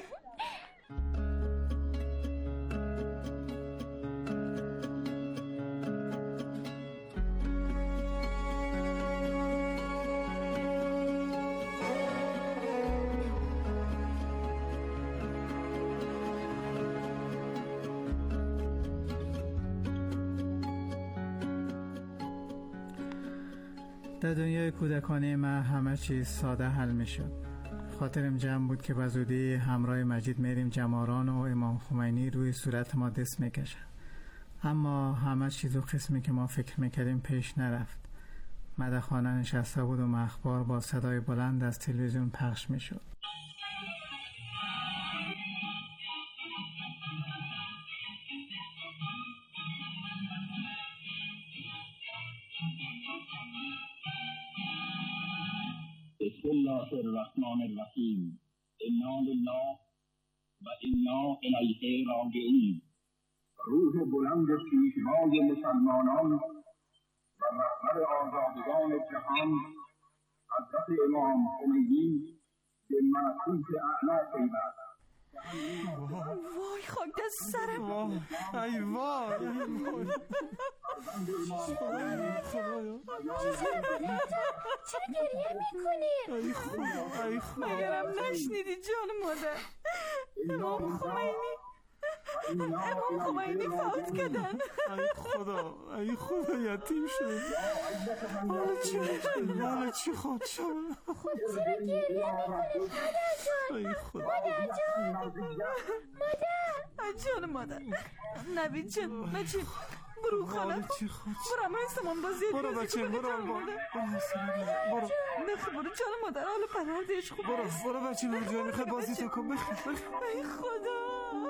در دنیای کودکانه من همه چیز ساده حل می شد. خاطرم جمع بود که به زودی همراه مجید میریم جماران و امام خمینی روی صورت ما دست میکشن. اما همه چیز و قسمی که ما فکر میکردیم پیش نرفت. مدخانه نشسته بودم و اخبار با صدای بلند از تلویزیون پخش میشد. بسم الله الرحمن الرحیم. انا لله و انا الیه راجعون. روح بلند پیشوای مسلمانان و رهبر آزادگان جهان حضرت امام خمینی به معطوف اعلی پیوست. وای خاک دست سرم. ای وای چرا گریه میکنی؟ ای خدا ای خدا مگرم نشنیدی جان مادر؟ امام خمینی امام خمینی فوت کردن. ای خدا ای خدا یتیم شد. حالا چی حالا چی خود شد؟ خود چرا گریه میکنی مادر جان؟ ای خدا مادر جان مادر جان مادر. نوید جان مجید برو خانه برو اما این سمان بازی برو بچه برو برو برو نخی برو جان مادر حالا پروردهش خوب برو برو بچه برو جان میخوای بازی تو کن بخی ای خدا.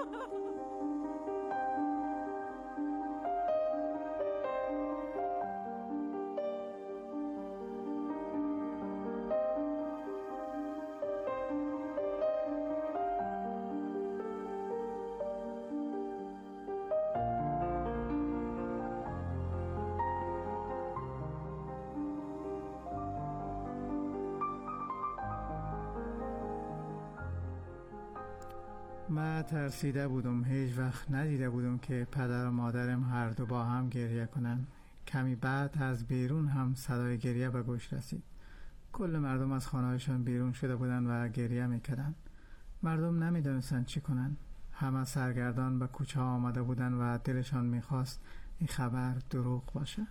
من ترسیده بودم، هیچ وقت ندیده بودم که پدر و مادرم هر دو با هم گریه کنن. کمی بعد از بیرون هم صدای گریه به گوش رسید. کل مردم از خانه‌هایشان بیرون شده بودن و گریه میکردن. مردم نمیدونستن چی کنن. همه سرگردان به کوچه ها آمده بودن و دلشان میخواست این خبر دروغ باشه.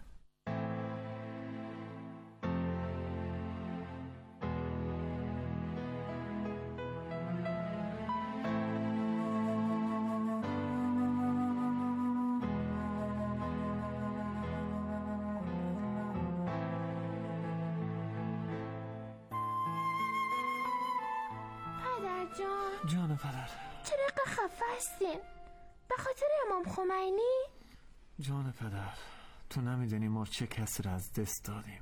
جان جان پدر، چرا خفه هستین؟ به خاطر امام خمینی؟ جان پدر، تو نمیدونی ما چه کسی را از دست دادیم.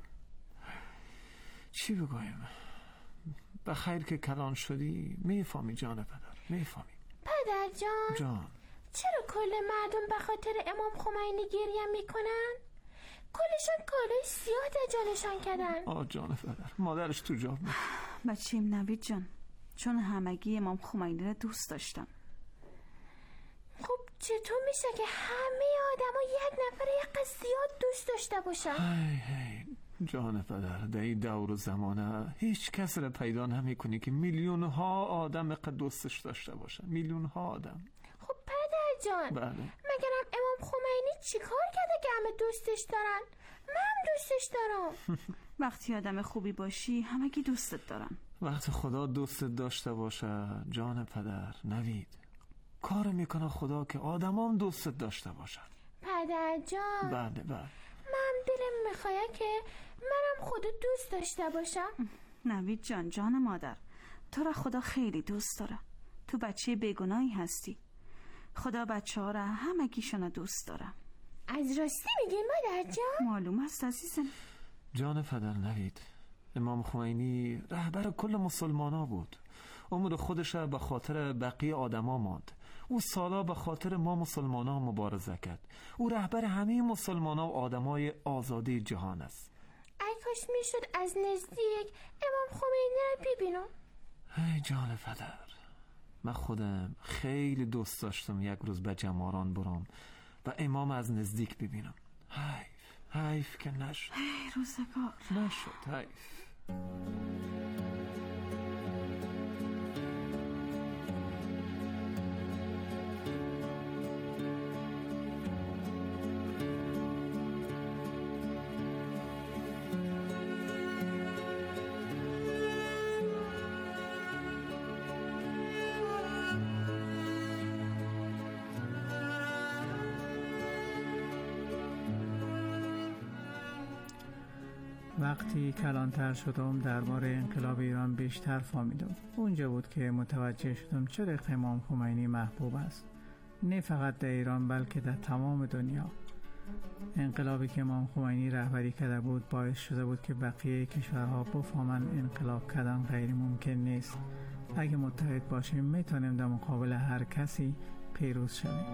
چی بگویم؟ به خیر که کلان شدی میفهمی جان پدر، میفهمی. پدر جان جان چرا کل مردم به خاطر امام خمینی گریه میکنن؟ کلشان کالای سیاه در جانشان کردن. آه جان پدر، مادرش تو جا بود. بچیم نوید جان، چون همگی امام خمینی را دوست داشتن. خب چطور میشه که همه آدم ها یک نفر یک قصیات دوست داشته باشن؟ هی هی جان پدر، در این دور و زمانه هیچ کس را پیدا نمی کنی که میلیون ها آدم قد دوستش داشته باشن. میلیون ها آدم. خب پدر جان، بله، مگرم امام خمینی چی کار کرده که همه دوستش دارن؟ من هم دوستش دارم. وقتی آدم خوبی باشی همگی دوستت دارن. وقتی خدا دوستت داشته باشه جان پدر، نوید کار میکنه خدا که آدمام دوستت داشته باشن. پدر جان بله بله، من دلم میخواد که منم خدا دوست داشته باشم. نوید جان، جان مادر، تو را خدا خیلی دوست داره. تو بچه بیگناهی هستی. خدا بچه ها را همگیشون دوست داره. از راستی میگین مادر جان؟ معلوم است عزیزم. جان پدر، نوید امام خمینی رهبر کل مسلمان ها بود. عمر خودش به خاطر بقیه آدم ها ماند. او سالا به خاطر ما مسلمان ها مبارزه کرد. او رهبر همه مسلمان ها و آدم های آزادی جهان است. ای کاش میشد از نزدیک امام خمینی رو ببینم. ای جان پدر، من خودم خیلی دوست داشتم یک روز به جماران برام و امام از نزدیک ببینم. حیف حیف که نشد. ای روزگار، نشد، حیف. وقتی کلانتر شدم درباره انقلاب ایران بیشتر فهمیدم. اونجا بود که متوجه شدم چرا امام خمینی محبوب است، نه فقط در ایران بلکه در تمام دنیا. انقلابی که امام خمینی رهبری کرده بود باعث شده بود که بقیه کشورها بفهمن انقلاب کردن غیر ممکن نیست. اگه متحد باشیم میتونیم در مقابل هر کسی پیروز شویم.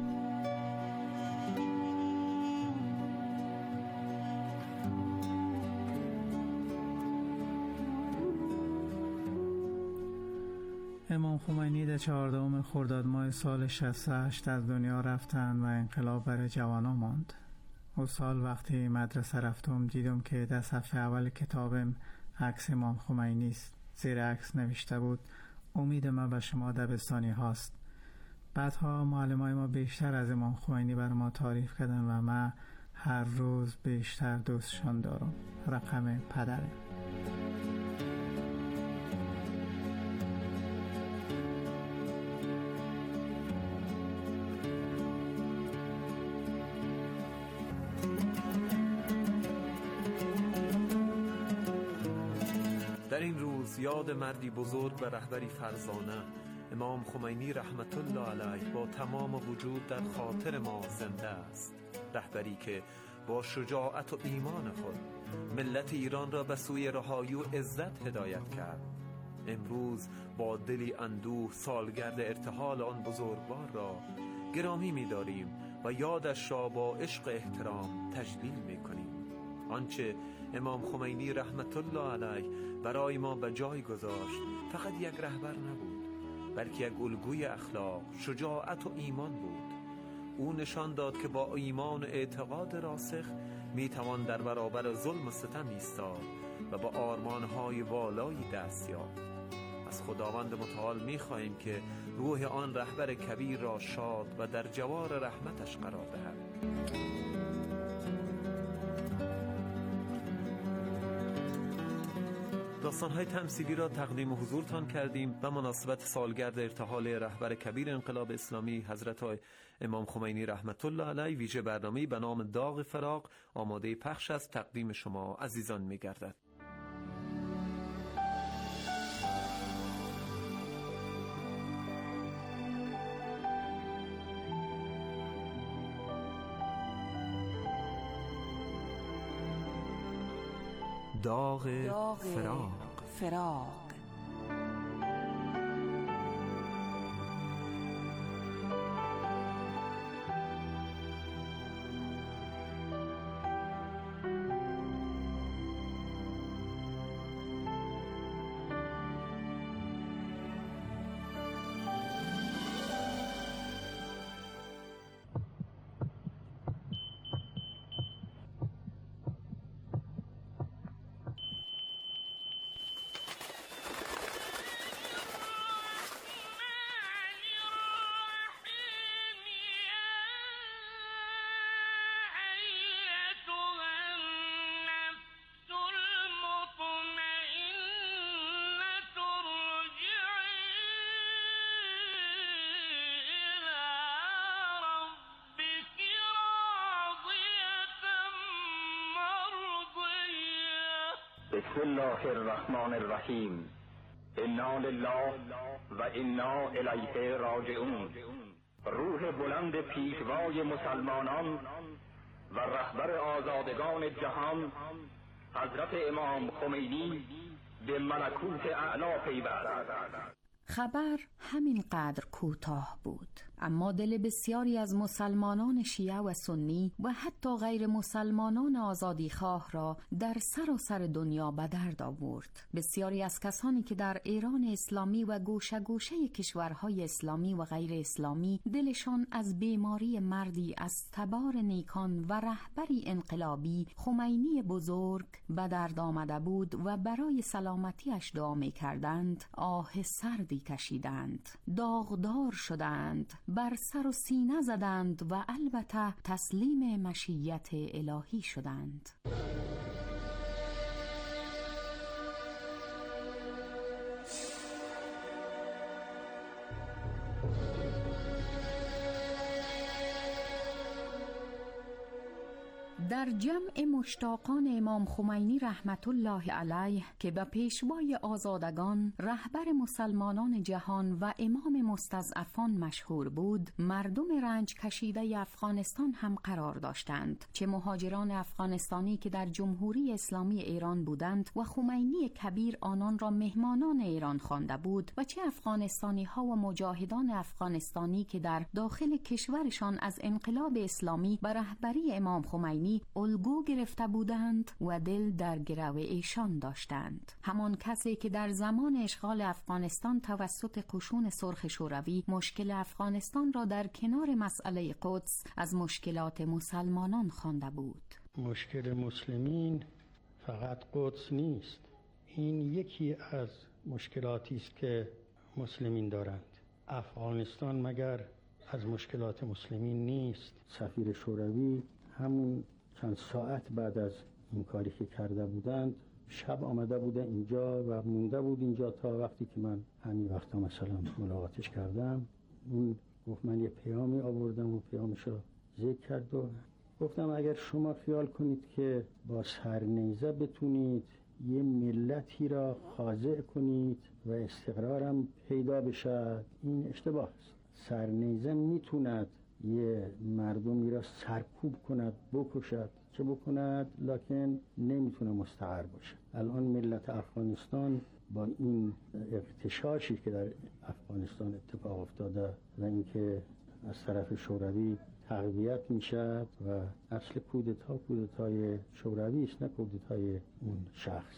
امام خمینی در چهاردهم خرداد ماه سال شصت و هشت از دنیا رفتند و انقلاب برای جوانان ماند. او سال وقتی مدرسه رفتم دیدم که در صفحه اول کتابم عکس امام خمینی است. زیر عکس نوشته بود امید ما به شما دبستانی هاست. بعدها معلمای ما بیشتر از امام خمینی بر ما تعریف کردن و من هر روز بیشتر دوستشان دارم. رقم پدرم. در این روز یاد مردی بزرگ و رهبری فرزانه امام خمینی رحمت الله علیه با تمام وجود در خاطر ما زنده است. رهبری که با شجاعت و ایمان خود ملت ایران را به سوی رهایی و عزت هدایت کرد. امروز با دلی اندوه سالگرد ارتحال آن بزرگوار را گرامی می‌داریم و یادش را با عشق احترام تجلیل می‌کنیم. آنچه امام خمینی رحمت الله علیه برای ما به جای گذاشت فقط یک رهبر نبود، بلکه یک الگوی اخلاق، شجاعت و ایمان بود. او نشان داد که با ایمان و اعتقاد راسخ میتوان در برابر ظلم و ستم ایستاد و با آرمانهای والایی دست یافت. از خداوند متعال می‌خواهیم که روح آن رهبر کبیر را شاد و در جوار رحمتش قرار دهد. داستان‌های تمثیلی را تقدیم حضورتان کردیم و مناسبت سالگرد ارتحال رهبر کبیر انقلاب اسلامی حضرت امام خمینی رحمت الله علیه ویژه برنامه‌ای به نام داغ فراق آماده پخش از تقدیم شما عزیزان می‌گردد. داغ, داغ فراق فراق بسم الله الرحمن الرحیم. انا لله و انا الیه راجعون. روح بلند پیشوای مسلمانان و رهبر آزادگان جهان حضرت امام خمینی به ملکوت اعلی پیوست. خبر همینقدر کوتاه بود، اما دل بسیاری از مسلمانان شیعه و سنی و حتی غیر مسلمانان آزادیخواه را در سراسر دنیا به درد آورد. بسیاری از کسانی که در ایران اسلامی و گوشه گوشه کشورهای اسلامی و غیر اسلامی دلشان از بیماری مردی از تبار نیکان و رهبری انقلابی خمینی بزرگ به درد آمده بود و برای سلامتیش دعا می کردند، آه سردی کشیدند، داغدار شدند، بر سر و سینه زدند و البته تسلیم مشیت الهی شدند. در جمع مشتاقان امام خمینی رحمت الله علیه که به پیشوای آزادگان، رهبر مسلمانان جهان و امام مستضعفان مشهور بود، مردم رنج کشیده افغانستان هم قرار داشتند، چه مهاجران افغانستانی که در جمهوری اسلامی ایران بودند و خمینی کبیر آنان را مهمانان ایران خوانده بود، و چه افغانستانی ها و مجاهدان افغانستانی که در داخل کشورشان از انقلاب اسلامی به رهبری امام خمینی الگو گرفته بودند و دل در گرو ایشان داشتند. همان کسی که در زمان اشغال افغانستان توسط قشون سرخ شوروی مشکل افغانستان را در کنار مسئله قدس از مشکلات مسلمانان خوانده بود. مشکل مسلمین فقط قدس نیست، این یکی از مشکلاتی است که مسلمین دارند. افغانستان مگر از مشکلات مسلمین نیست؟ سفیر شوروی همون چند ساعت بعد از این کاری که کرده بودند شب آمده بوده اینجا و مونده بود اینجا تا وقتی که من همین وقتا مثلا ملاقاتش کردم. اون گفت من یه پیامی آوردم و پیامش رو ذکر کرد و گفتم اگر شما خیال کنید که با سرنیزه بتونید یه ملتی را خاضع کنید و استقرارم پیدا بشه، این اشتباه است. سرنیزه میتوند یه مردمی را سرکوب کند، بکشد، چه بکند، لکن نمیتونه مستقر باشه. الان ملت افغانستان با این اغتشاشی که در افغانستان اتفاق افتاده و اینکه از طرف شوروی تقویت میشد و اصل کودتا کودتای شوروی است، نه کودتای اون شخص.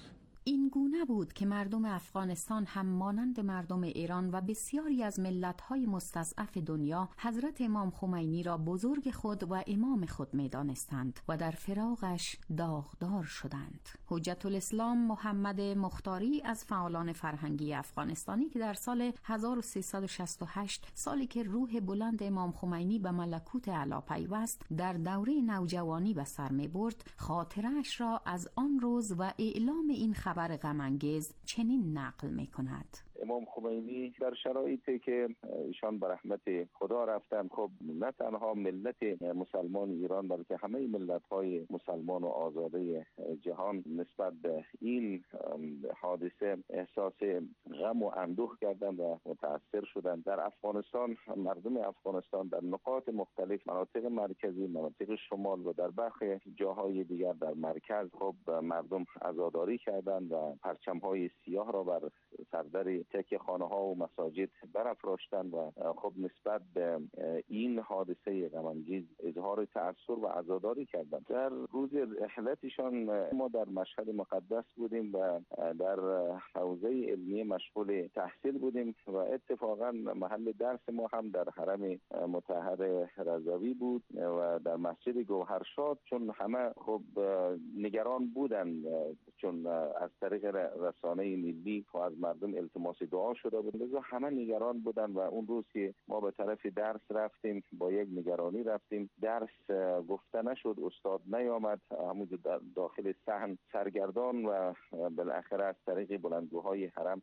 این گونه بود که مردم افغانستان هم مانند مردم ایران و بسیاری از ملت‌های مستضعف دنیا حضرت امام خمینی را بزرگ خود و امام خود می‌دانستند و در فراقش داغدار شدند. حجت الاسلام محمد مختاری از فعالان فرهنگی افغانستانی که در سال هزار و سیصد و شصت و هشت، سالی که روح بلند امام خمینی به ملکوت اعلی پیوست، در دوره نوجوانی به سر می‌برد، خاطره‌اش را از آن روز و اعلام این خبر غم‌انگیز چنین نقل می‌کند: امام خمینی در شرایطی که ایشان به رحمت خدا رفتن، خب نه تنها ملت مسلمان ایران بلکه همه ملت‌های مسلمان و آزاده جهان نسبت به این حادثه احساس غم و اندوه کردند و متأثر شدند. در افغانستان، مردم افغانستان در نقاط مختلف، مناطق مرکزی، مناطق شمال و در برخی جاهای دیگر در مرکز، خب مردم عزاداری کردند و پرچم‌های سیاه را بر سردر تکیه خانه ها و مساجد برافراشتند و خب نسبت به این حادثه غم‌انگیز اظهار تأثر و عزاداری کردند. در روز رحلتشان ما در مشهد مقدس بودیم و در حوزه علمی مشغول تحصیل بودیم و اتفاقا محل درس ما هم در حرم مطهر رضوی بود و در مسجد گوهرشاد، چون همه خب نگران بودند، چون از طریق رسانه ملی و از مردم التماس دعا شده بود، لذا همه نگران بودن و اون روز که ما به طرف درس رفتیم با یک نگرانی رفتیم. درس گفته نشد، استاد نیامد، همون داخل صحن سرگردان و بالاخره از طریق بلندگوهای حرم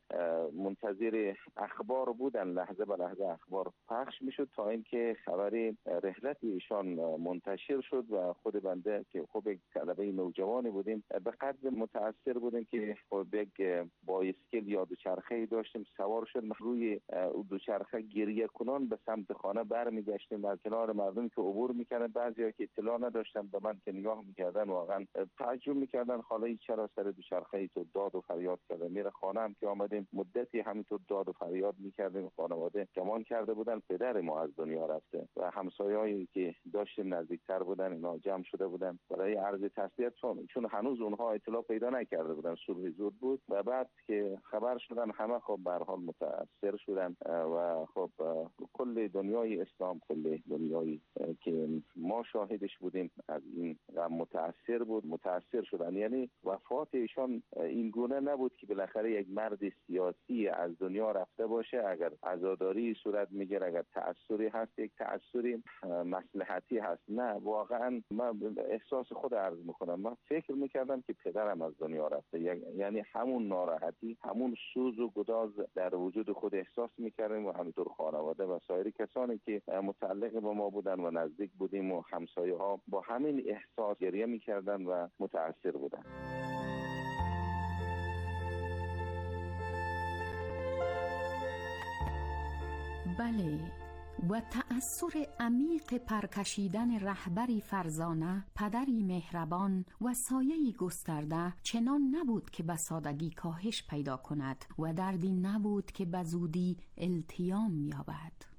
منتظر اخبار بودن. لحظه به لحظه اخبار پخش میشد تا اینکه خبر رحلت ایشان منتشر شد و خود بنده که خب یک طلبه نوجوانی بودیم به قدر متاثر بودیم که خب یک بایسکل یا دوچرخه داشتیم، سوار شد روی دوچرخه گریه کنان به سمت خانه برمیگشتیم و کنار مردم که عبور میکردن، بعضیا که اطلاع نداشتن به من که نگاه میکردن واقعا تعجب میکردن، خاله چرا سر دوچرخه تو داد و فریاد کرده. میره خانه هم که آمدیم مدتی همینطور داد و فریاد میکردیم، خانواده گمان کرده بودن پدر ما از دنیا رفته و همسایه‌ای که داشتیم نزدیکتر بودن اینا جمع شده بودن برای عرض تسلیت، چون چون هنوز اونها اطلاع پیدا نکرده بودن، صبح زود بود و بعد که خبر شدن همه خب به هر حال متاثر شدن و خب کل دنیای اسلام، کل دنیایی که ما شاهدش بودیم از این غم متاثر بود، متاثر شدن. یعنی وفات ایشان این گونه نبود که بالاخره یک مرد سیاسی از دنیا رفته باشه، اگر عزاداری صورت میگیره، اگر تأثری هست یک تأثری مصلحتی هست. نه، واقعا من احساس خود عرض میکنم، من فکر میکردم که پدرم از دنیا رفته، یعنی همون ناراحتی، همون سوز و گداز در وجود خود احساس میکردیم و همینطور خانواده و سایر کسانی که متعلق به ما بودن و نزدیک بودیم و همسایه ها با همین احساس گریه میکردن و متاثر بودن. بله، و تأثر عمیق پرکشیدن رهبری فرزانه، پدری مهربان و سایه‌ای گسترده چنان نبود که به سادگی کاهش پیدا کند و دردی نبود که به زودی التیام یابد.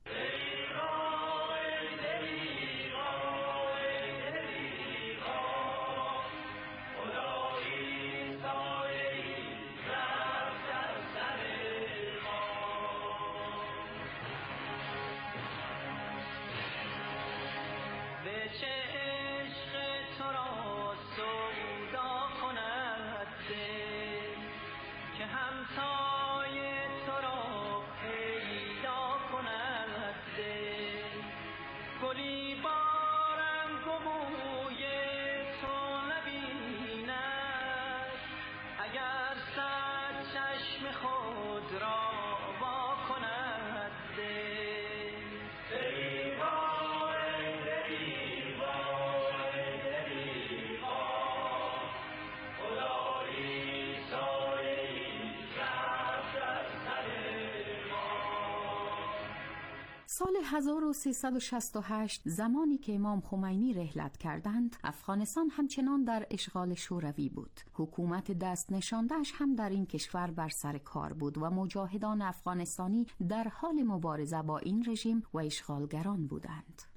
سال هزار و سیصد و شصت و هشت زمانی که امام خمینی رحلت کردند، افغانستان همچنان در اشغال شوروی بود. حکومت دست نشانده‌اش هم در این کشور بر سر کار بود و مجاهدان افغانستانی در حال مبارزه با این رژیم و اشغالگران بودند.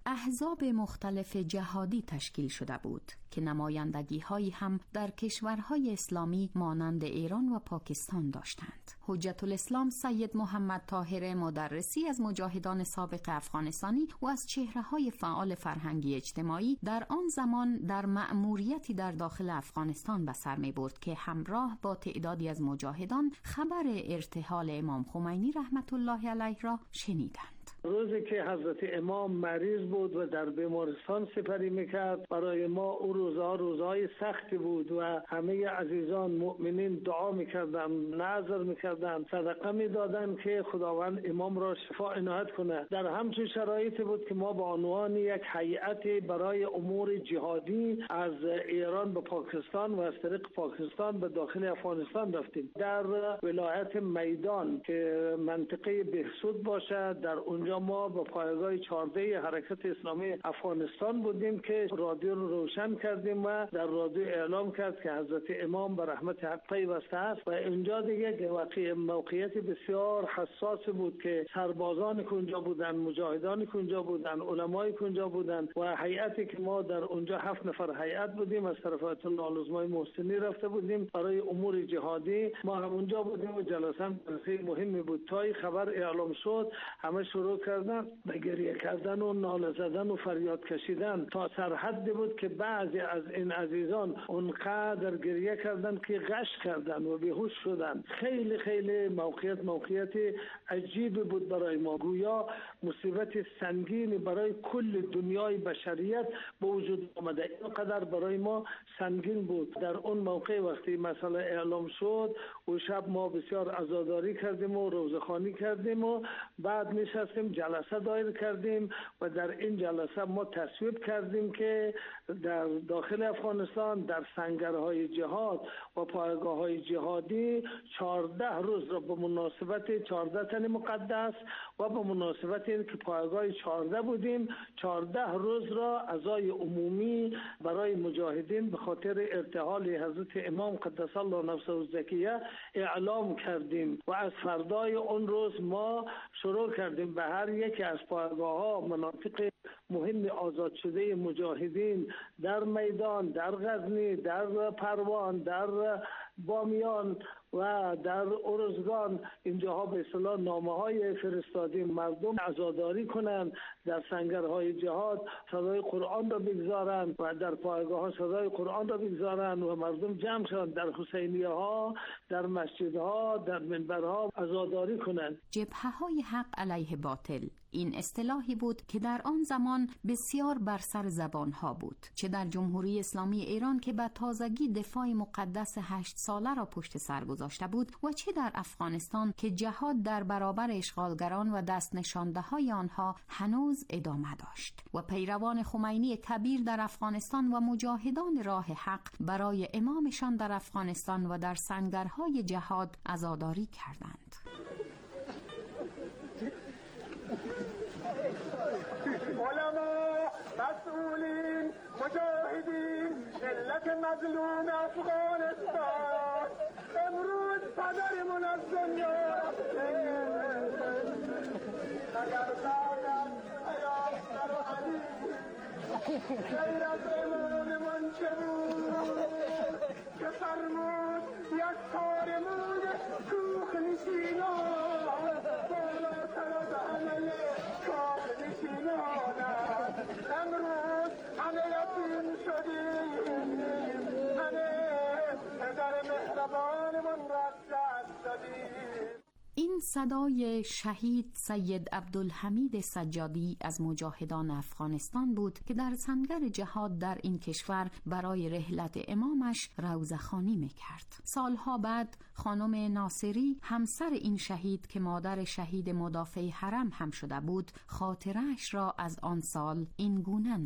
احزاب مختلف جهادی تشکیل شده بود که نمایندگی هایی هم در کشورهای اسلامی مانند ایران و پاکستان داشتند. حجت الاسلام سید محمد طاهر مدرسی از مجاهدان سابق افغانستانی و از چهره‌های فعال فرهنگی اجتماعی در آن زمان در مأموریتی در داخل افغانستان به سر می‌برد که همراه با تعدادی از مجاهدان خبر ارتحال امام خمینی رحمت الله علیه را شنیدند. روزی که حضرت امام مریض بود و در بیمارستان سپری میکرد، برای ما او روزها روزهای سختی بود و همه عزیزان مؤمنین دعا میکردن، نذر میکردن، صدقه میدادن که خداوند امام را شفا عنایت کنه. در همچون شرایطی بود که ما به عنوان یک هیئت برای امور جهادی از ایران به پاکستان و از طریق پاکستان به داخل افغانستان رفتیم. در ولایت میدان که منطقه بهسود باشد، در اونجا ما با پایگاه چهارده حرکت اسلامی افغانستان بودیم که رادیو رو روشن کردیم و در رادیو اعلام کرد که حضرت امام به رحمت حق پیوسته است و اینجا دیگه واقعی موقعیت بسیار حساس بود که سربازان که اونجا بودن، مجاهدان که اونجا بودن، علمای که اونجا بودن و هیئتی که ما در اونجا هفت نفر هیئت بودیم از طرف آیت الله العظمای محسنی رفته بودیم برای امور جهادی. ما هم اونجا بودیم و جلسه خیلی مهمی بود. تا این خبر اعلام شد همه شروع کردن به گریه کردن و ناله زدن و فریاد کشیدن تا سرحدی بود که بعضی از این عزیزان اونقدر گریه کردن که غش کردن و بیهوش شدن. خیلی خیلی موقعیت موقعیت عجیبی بود برای ما، گویا مصیبت سنگینی برای کل دنیای بشریت به وجود آمده. اینقدر برای ما سنگین بود. در اون موقع وقتی مسئله اعلام شد و شب ما بسیار عزاداری کردیم و روزخوانی کردیم و بعد نشستیم جلسه دایر کردیم و در این جلسه ما تصویب کردیم که در داخل افغانستان در سنگرهای جهاد و پایگاه‌های جهادی چهارده روز را به مناسبت چهارده تن مقدس و به مناسبت این که پایگاه چهارده بودیم، چهارده روز را عزای عمومی برای مجاهدین به خاطر ارتحال حضرت امام قدس الله نفسه الزکیه اعلام کردیم و از فردای اون روز ما شروع کردیم به هر یکی از پایگاه‌ها، مناطق مهم آزاد شده مجاهدین در میدان، در غزنی، در پروان، در بامیان و در ارزگان، اینجاها به اصطلاح نامه‌های فرستادیم مردم عزاداری کنند، در سنگرهای جهاد صدای قرآن را بگذارند و در پایگاه‌ها صدای قرآن را بگذارند و مردم جمع شوند در حسینیه‌ها، در مسجدها، در منبرها عزاداری کنند. جبهه‌های حق علیه باطل این اصطلاحی بود که در آن زمان بسیار بر سر زبانها بود، چه در جمهوری اسلامی ایران که به تازگی دفاع مقدس هشت ساله را پشت سر گذاشته بود و چه در افغانستان که جهاد در برابر اشغالگران و دست نشانده های آنها هنوز ادامه داشت و پیروان خمینی کبیر در افغانستان و مجاهدان راه حق برای امامشان در افغانستان و در سنگرهای جهاد عزاداری کردند. علما، مسئولین، مجاهدین، ملت مظلوم افغانستان، امروز پدرمون از دنیا اگر بعدم پیامبر علی غیر از اماممون چه بود که فرمود یک کارمون کوخ نشینان بالاتر از همه کاخ نشینان. امروز همه یتیم شدیم، همه پدر مهربانمون را از دست دادیم. این صدای شهید سید عبدالحمید سجادی از مجاهدان افغانستان بود که در سنگر جهاد در این کشور برای رحلت امامش روضه‌خوانی می‌کرد. سالها بعد خانم ناصری همسر این شهید که مادر شهید مدافع حرم هم شده بود خاطره‌اش را از آن سال این گونه